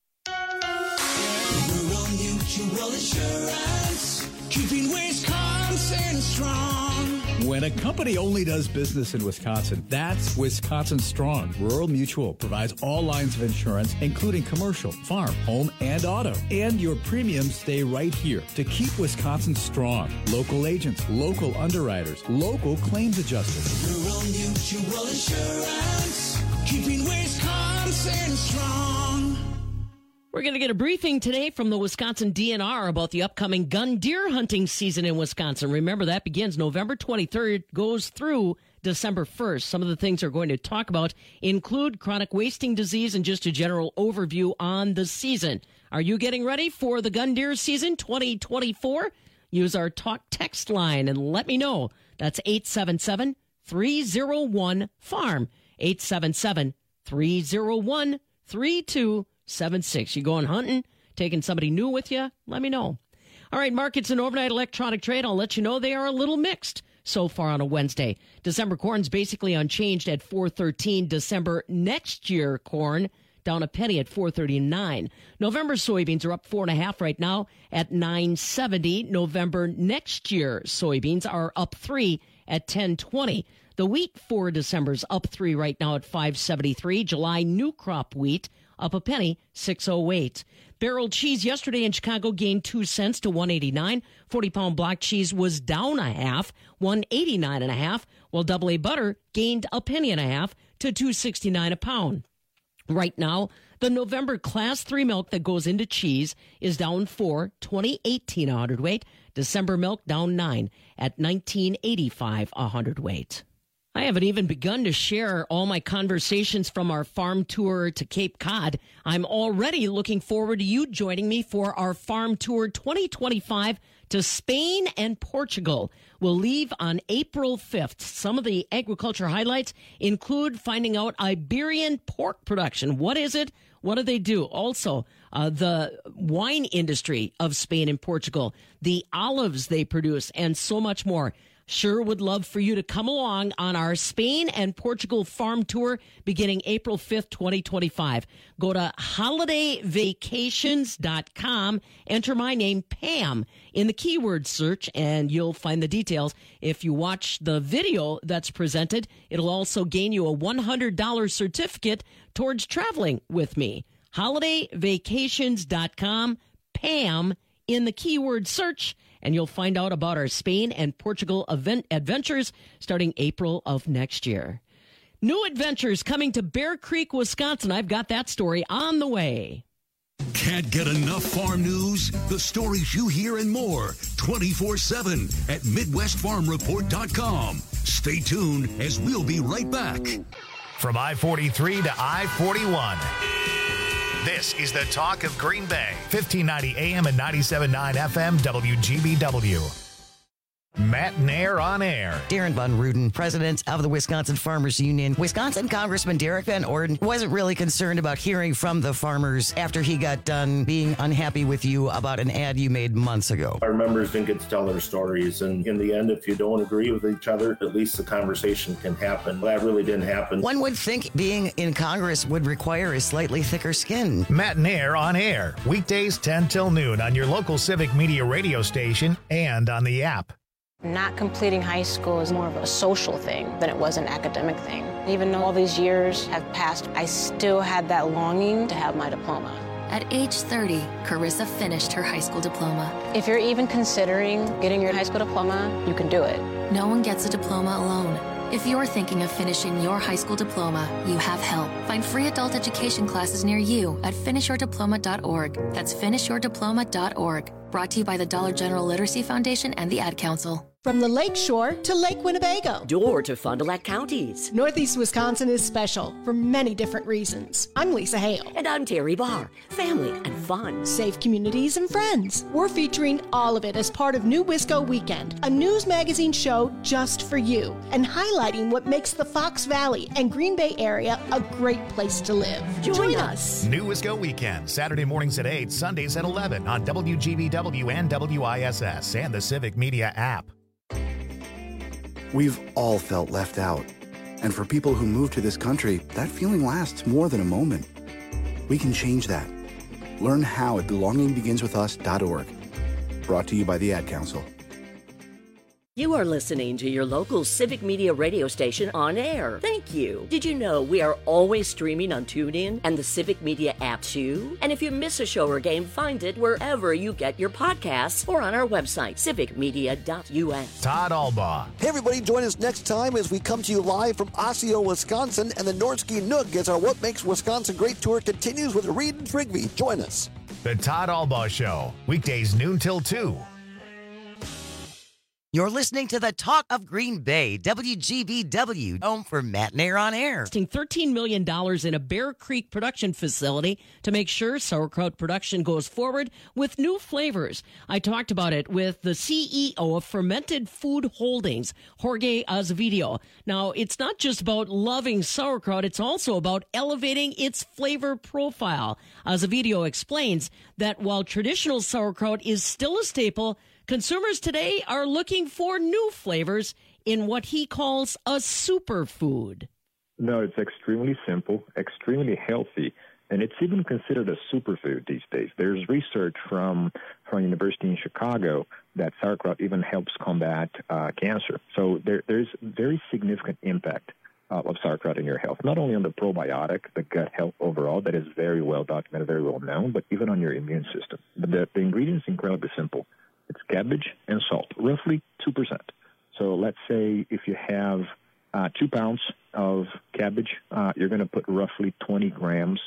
Rural Mutual Insurance, keeping Wisconsin strong. When a company only does business in Wisconsin, that's Wisconsin Strong. Rural Mutual provides all lines of insurance, including commercial, farm, home, and auto. And your premiums stay right here to keep Wisconsin strong. Local agents, local underwriters, local claims adjusters. Rural Mutual Insurance, keeping Wisconsin strong. We're going to get a briefing today from the Wisconsin D N R about the upcoming gun deer hunting season in Wisconsin. Remember, that begins November twenty-third, goes through December first. Some of the things we're going to talk about include chronic wasting disease and just a general overview on the season. Are you getting ready for the gun deer season twenty twenty-four? Use our talk text line and let me know. That's eight seven seven, three oh one, farm, eight seven seven, three oh one, three two seven six. You going hunting, taking somebody new with you? Let me know. All right, markets and overnight electronic trade, I'll let you know they are a little mixed. so far on a Wednesday. December corn's basically unchanged at four thirteen. December next year corn down a penny at four thirty-nine. November soybeans are up four and a half right now at nine seventy. November next year soybeans are up three at ten twenty. The wheat for December's up three right now at five seventy-three. July new crop wheat up a penny, six oh eight. Barrel cheese yesterday in Chicago gained two cents to one eighty-nine. forty-pound block cheese was down a half, one eighty-nine and a half, while double A butter gained a penny and a half to two sixty-nine a pound. Right now, the November class three milk that goes into cheese is down four, twenty eighteen a hundredweight. December milk down nine at nineteen eighty-five a hundredweight. I haven't even begun to share all my conversations from our farm tour to Cape Cod. I'm already looking forward to you joining me for our farm tour twenty twenty-five to Spain and Portugal. We'll leave on April fifth. Some of the agriculture highlights include finding out Iberian pork production. What is it? What do they do? Also, uh, the wine industry of Spain and Portugal, the olives they produce, and so much more. Sure would love for you to come along on our Spain and Portugal farm tour beginning April fifth, twenty twenty-five. Go to holiday vacations dot com, enter my name, Pam, in the keyword search, and you'll find the details. If you watch the video that's presented, it'll also gain you a one hundred dollars certificate towards traveling with me. holiday vacations dot com, Pam, in the keyword search, and you'll find out about our Spain and Portugal event adventures starting April of next year. New adventures coming to Bear Creek, Wisconsin. I've got that story on the way. Can't get enough farm news? The stories you hear and more twenty-four seven at Midwest Farm Report dot com. Stay tuned as we'll be right back. From I forty-three to I forty-one. This is the talk of Green Bay, fifteen ninety A M and ninety-seven point nine F M W G B W. Matt Nair on air. Darren Von Ruden, president of the Wisconsin Farmers Union. Wisconsin Congressman Derek Van Orden wasn't really concerned about hearing from the farmers after he got done being unhappy with you about an ad you made months ago. Our members didn't get to tell their stories, and in the end, if you don't agree with each other, at least the conversation can happen. That really didn't happen. One would think being in Congress would require a slightly thicker skin. Matt Nair on air, weekdays ten till noon on your local Civic Media radio station and on the app. Not completing high school is more of a social thing than it was an academic thing. Even though all these years have passed, I still had that longing to have my diploma. At age thirty, Carissa finished her high school diploma. If you're even considering getting your high school diploma, you can do it. No one gets a diploma alone. If you're thinking of finishing your high school diploma, you have help. Find free adult education classes near you at finish your diploma dot org. That's finish your diploma dot org. Brought to you by the Dollar General Literacy Foundation and the Ad Council. From the Lake Shore to Lake Winnebago. Door to Fond du Lac counties. Northeast Wisconsin is special for many different reasons. I'm Lisa Hale. And I'm Terry Barr. Family and fun. Safe communities and friends. We're featuring all of it as part of New Wisco Weekend, a news magazine show just for you, and highlighting what makes the Fox Valley and Green Bay area a great place to live. Join, Join us. us. New Wisco Weekend, Saturday mornings at eight, Sundays at eleven on W G B W and W I S S and the Civic Media app. We've all felt left out. And for people who move to this country, that feeling lasts more than a moment. We can change that. Learn how at belonging begins with us dot org. Brought to you by the Ad Council. You are listening to your local Civic Media radio station on air. Thank you. Did you know we are always streaming on TuneIn and the Civic Media app too? And if you miss a show or game, find it wherever you get your podcasts or on our website, civic media dot U S. Todd Albaugh. Hey everybody, join us next time as we come to you live from Osseo, Wisconsin, and the Nordsky Nook as our What Makes Wisconsin Great tour continues with Reed and Trigby. Join us. The Todd Albaugh Show, weekdays noon till two. You're listening to the Talk of Green Bay, W G B W, home for Matt Nair on air. thirteen million dollars in a Bear Creek production facility to make sure sauerkraut production goes forward with new flavors. I talked about it with the C E O of Fermented Food Holdings, Jorge Azevedo. Now, it's not just about loving sauerkraut, it's also about elevating its flavor profile. Azevedo explains that while traditional sauerkraut is still a staple, consumers today are looking for new flavors in what he calls a superfood. No, it's extremely simple, extremely healthy, and it's even considered a superfood these days. There's research from from University in Chicago that sauerkraut even helps combat uh, cancer. So there, there's very significant impact uh, of sauerkraut in your health, not only on the probiotic, the gut health overall, that is very well documented, very well known, but even on your immune system. But the, the ingredients are incredibly simple. It's cabbage and salt, roughly two percent. So let's say if you have uh, two pounds of cabbage, uh, you're going to put roughly twenty grams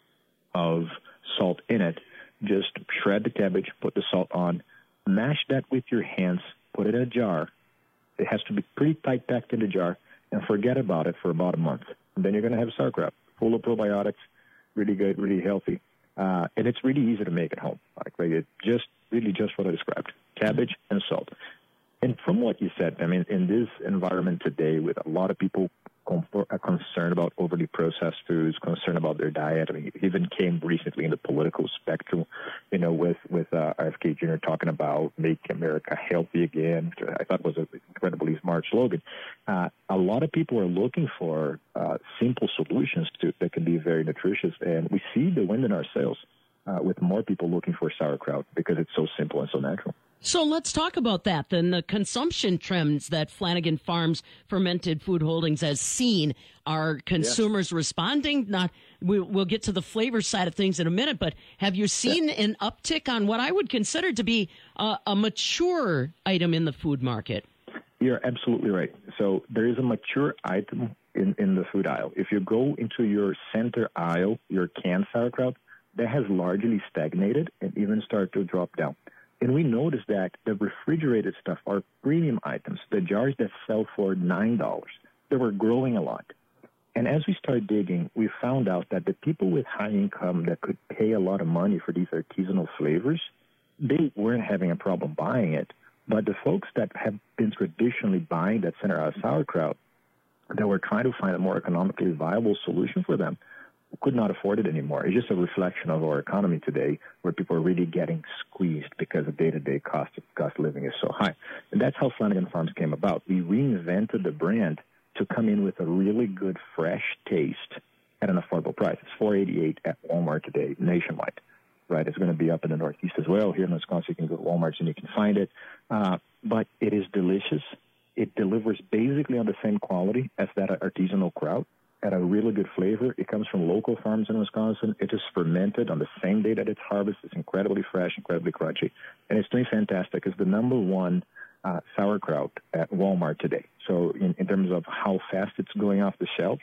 of salt in it. Just shred the cabbage, put the salt on, mash that with your hands, put it in a jar. It has to be pretty tight packed in the jar, and forget about it for about a month. And then you're going to have sauerkraut, full of probiotics, really good, really healthy. Uh, and it's really easy to make at home. Like, like it just really just what I described, cabbage and salt. And from what you said, I mean, in this environment today with a lot of people are concerned about overly processed foods, concerned about their diet. I mean, it even came recently in the political spectrum, you know, with, with uh, R F K Junior talking about Make America Healthy Again, which I thought was an incredibly smart slogan. Uh, a lot of people are looking for uh, simple solutions to, that can be very nutritious, and we see the wind in our sails uh, with more people looking for sauerkraut because it's so simple and so natural. So let's talk about that then. The consumption trends that Flanagan Farms Fermented Food Holdings has seen. Are consumers yeah. responding? Not. We'll, we'll get to the flavor side of things in a minute, but have you seen yeah. an uptick on what I would consider to be a, a mature item in the food market? You're absolutely right. So there is a mature item in, in the food aisle. If you go into your center aisle, your canned sauerkraut, that has largely stagnated and even started to drop down. And we noticed that the refrigerated stuff are premium items, the jars that sell for nine dollars. They were growing a lot. And as we started digging, we found out that the people with high income that could pay a lot of money for these artisanal flavors, they weren't having a problem buying it. But the folks that have been traditionally buying that center aisle sauerkraut, that were trying to find a more economically viable solution for them, could not afford it anymore. It's just a reflection of our economy today, where people are really getting squeezed because the day-to-day cost of cost of living is so high. And that's how Flanagan Farms came about. We reinvented the brand to come in with a really good, fresh taste at an affordable price. It's four dollars and eighty-eight cents at Walmart today, nationwide. Right? It's going to be up in the Northeast as well. Here in Wisconsin, you can go to Walmart and you can find it. Uh, but it is delicious. It delivers basically on the same quality as that artisanal kraut, at a really good flavor. It comes from local farms in Wisconsin. It is fermented on the same day that it's harvested. It's incredibly fresh, incredibly crunchy, and it's doing fantastic. It's the number one uh, sauerkraut at Walmart today. So in, in terms of how fast it's going off the shelves,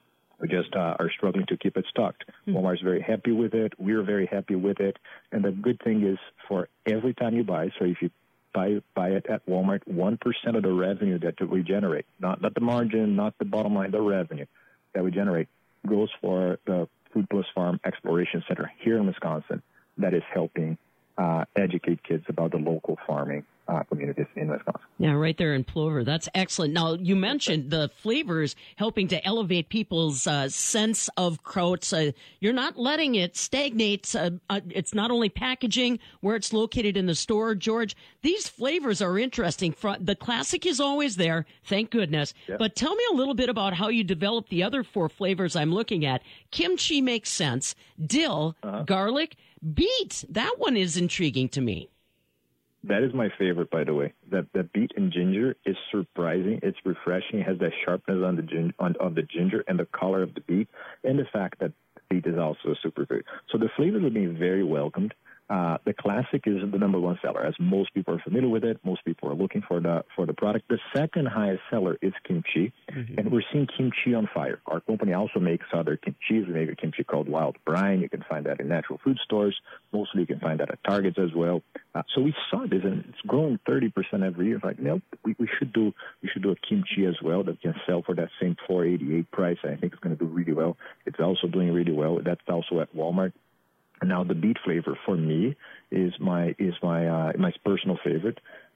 we just uh, are struggling to keep it stocked. Mm-hmm. Walmart's very happy with it. We're very happy with it. And the good thing is, for every time you buy, so if you buy buy it at Walmart, one percent of the revenue that we generate, not, not the margin, not the bottom line, the revenue that we generate, goes for the Food Plus Farm Exploration Center here in Wisconsin that is helping uh, educate kids about the local farming uh, communities in Wisconsin. Yeah, right there in Plover. That's excellent. Now, you mentioned the flavors helping to elevate people's uh, sense of krauts. Uh, you're not letting it stagnate. Uh, uh, it's not only packaging, where it's located in the store, George. These flavors are interesting. The classic is always there, thank goodness. Yep. But tell me a little bit about how you developed the other four flavors I'm looking at. Kimchi makes sense. Dill, uh-huh. garlic, beet. That one is intriguing to me. That is my favorite, by the way. That the beet and ginger is surprising. It's refreshing. It has that sharpness on the gin, on, of the ginger and the color of the beet, and the fact that beet is also a superfood. So the flavors are being very welcomed. Uh, the classic is the number one seller, as most people are familiar with it. Most people are looking for the for the product. The second highest seller is kimchi, mm-hmm. and we're seeing kimchi on fire. Our company also makes other kimchis. We make a kimchi called Wild Brine. You can find that in natural food stores. Mostly you can find that at Targets as well. Uh, so we saw this, and it's growing thirty percent every year. It's like, no, we, we should do we should do a kimchi as well that can sell for that same four dollars and eighty-eight cents price. I think it's going to do really well. It's also doing really well. That's also at Walmart. Now, the beet flavor for me is my is my uh, my personal favorite.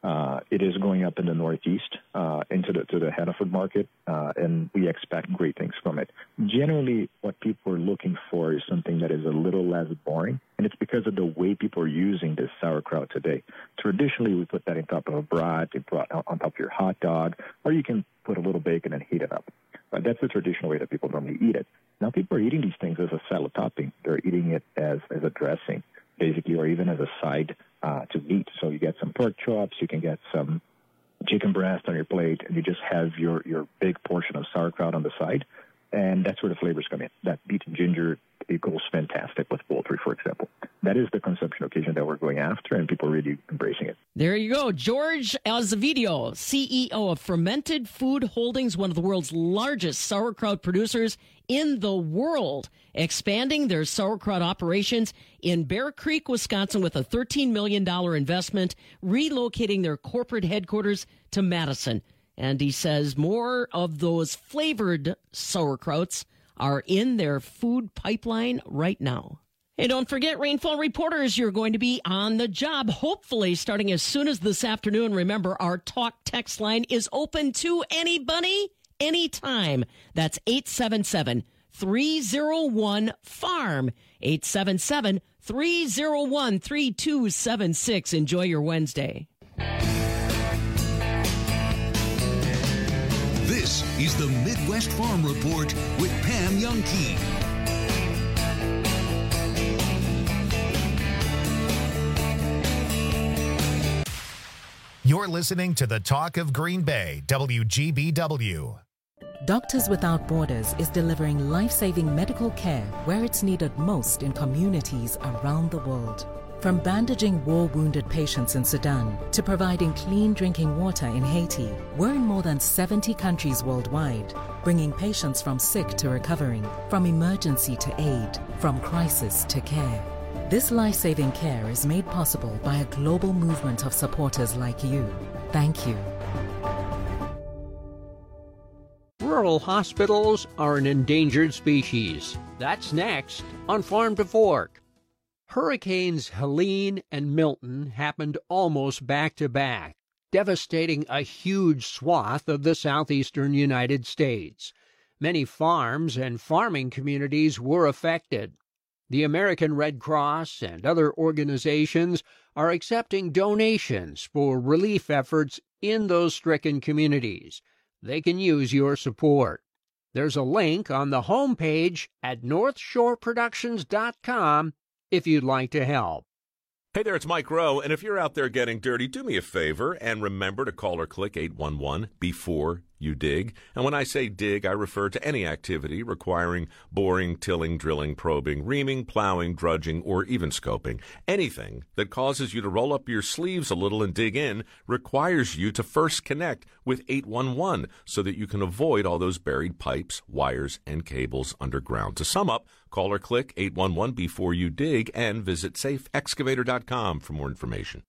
Uh, it is going up in the Northeast uh, into the to the Hannaford market, uh, and we expect great things from it. Generally, what people are looking for is something that is a little less boring, and it's because of the way people are using this sauerkraut today. Traditionally, we put that on top of a brat, you put it on top of your hot dog, or you can put a little bacon and heat it up. But that's the traditional way that people normally eat it. Now people are eating these things as a salad topping. They're eating it as, as a dressing, basically, or even as a side uh, to meat. So you get some pork chops, you can get some chicken breast on your plate, and you just have your, your big portion of sauerkraut on the side. And that's where the flavors come in. That beet ginger, it goes fantastic with poultry, for example. That is the consumption occasion that we're going after, and people are really embracing it. There you go. George Azevedo, C E O of Fermented Food Holdings, one of the world's largest sauerkraut producers in the world, expanding their sauerkraut operations in Bear Creek, Wisconsin, with a thirteen million dollars investment, relocating their corporate headquarters to Madison. And he says more of those flavored sauerkrauts are in their food pipeline right now. Hey, don't forget, Rainfall Reporters, you're going to be on the job, hopefully starting as soon as this afternoon. Remember, our talk text line is open to anybody, anytime. That's eight seven seven, three oh one, farm, eight seven seven, three oh one, three two seven six. Enjoy your Wednesday. This is the Midwest Farm Report with Pam Youngkey. You're listening to the Talk of Green Bay, W G B W. Doctors Without Borders is delivering life-saving medical care where it's needed most in communities around the world. From bandaging war-wounded patients in Sudan to providing clean drinking water in Haiti, we're in more than seventy countries worldwide, bringing patients from sick to recovering, from emergency to aid, from crisis to care. This life-saving care is made possible by a global movement of supporters like you. Thank you. Rural hospitals are an endangered species. That's next on Farm to Fork. Hurricanes Helene and Milton happened almost back-to-back, devastating a huge swath of the southeastern United States. Many farms and farming communities were affected. The American Red Cross and other organizations are accepting donations for relief efforts in those stricken communities. They can use your support. There's a link on the homepage at north shore productions dot com if you'd like to help. Hey there, it's Mike Rowe, and if you're out there getting dirty, do me a favor and remember to call or click eight one one before you dig. And when I say dig, I refer to any activity requiring boring, tilling, drilling, probing, reaming, plowing, drudging, or even scoping. Anything that causes you to roll up your sleeves a little and dig in requires you to first connect with eight one one so that you can avoid all those buried pipes, wires, and cables underground. To sum up, call or click eight one one before you dig and visit safe excavator dot com for more information.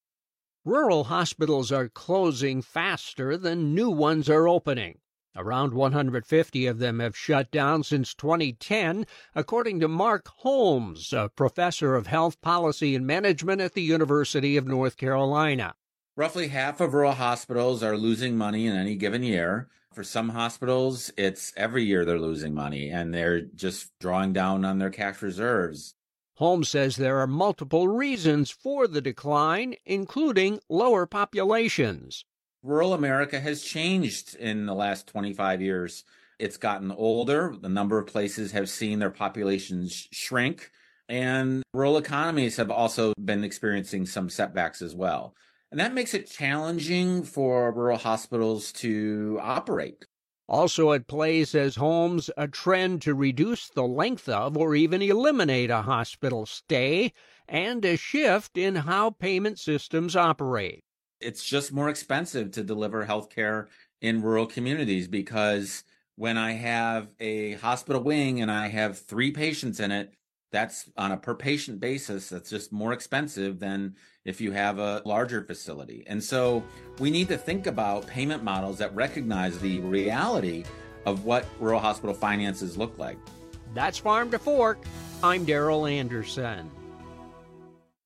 Rural hospitals are closing faster than new ones are opening. Around one hundred fifty of them have shut down since twenty ten, according to Mark Holmes, a professor of health policy and management at the University of North Carolina. Roughly half of rural hospitals are losing money in any given year. For some hospitals, it's every year they're losing money, and they're just drawing down on their cash reserves. Holmes says there are multiple reasons for the decline, including lower populations. Rural America has changed in the last twenty-five years. It's gotten older. The number of places have seen their populations shrink, and rural economies have also been experiencing some setbacks as well. And that makes it challenging for rural hospitals to operate. Also at play, says Holmes, a trend to reduce the length of or even eliminate a hospital stay, and a shift in how payment systems operate. It's just more expensive to deliver health care in rural communities because when I have a hospital wing and I have three patients in it, that's on a per patient basis. That's just more expensive than if you have a larger facility. And so we need to think about payment models that recognize the reality of what rural hospital finances look like. That's Farm to Fork. I'm Daryl Anderson.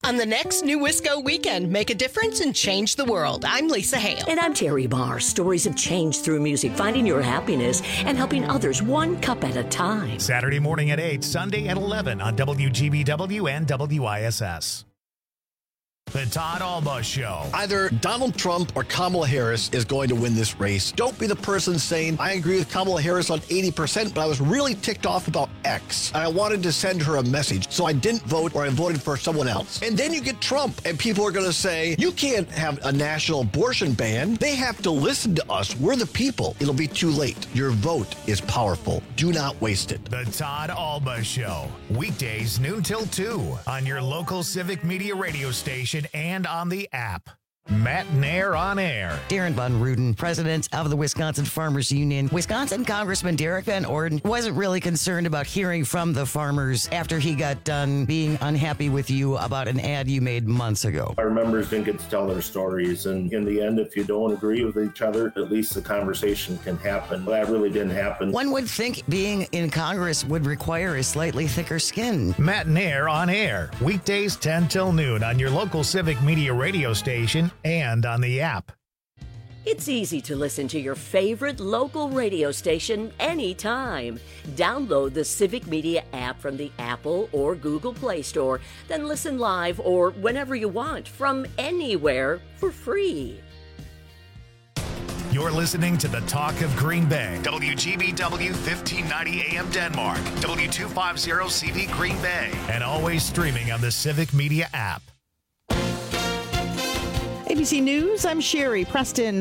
On the next New Wisco Weekend, make a difference and change the world. I'm Lisa Hale. And I'm Terry Barr. Stories of change through music, finding your happiness and helping others one cup at a time. Saturday morning at eight, Sunday at eleven on W G B W and W I S S. The Todd Alba Show. Either Donald Trump or Kamala Harris is going to win this race. Don't be the person saying, I agree with Kamala Harris on eighty percent, but I was really ticked off about X. And I wanted to send her a message, so I didn't vote or I voted for someone else. And then you get Trump, and people are going to say, you can't have a national abortion ban. They have to listen to us. We're the people. It'll be too late. Your vote is powerful. Do not waste it. The Todd Alba Show. Weekdays noon till two on your local Civic Media radio station and on the app. Matt Nair on air. Darren Von Ruden, president of the Wisconsin Farmers Union. Wisconsin Congressman Derek Van Orden wasn't really concerned about hearing from the farmers after he got done being unhappy with you about an ad you made months ago. Our members didn't get to tell their stories, and in the end, if you don't agree with each other, at least the conversation can happen. That really didn't happen. One would think being in Congress would require a slightly thicker skin. Matt Nair on air. Weekdays ten till noon on your local Civic Media radio station and on the app. It's easy to listen to your favorite local radio station anytime. Download the Civic Media app from the Apple or Google Play Store, then listen live or whenever you want from anywhere for free. You're listening to the Talk of Green Bay. W G B W fifteen ninety A M Denmark. W two fifty C V Green Bay. And always streaming on the Civic Media app. A B C News, I'm Sherry Preston.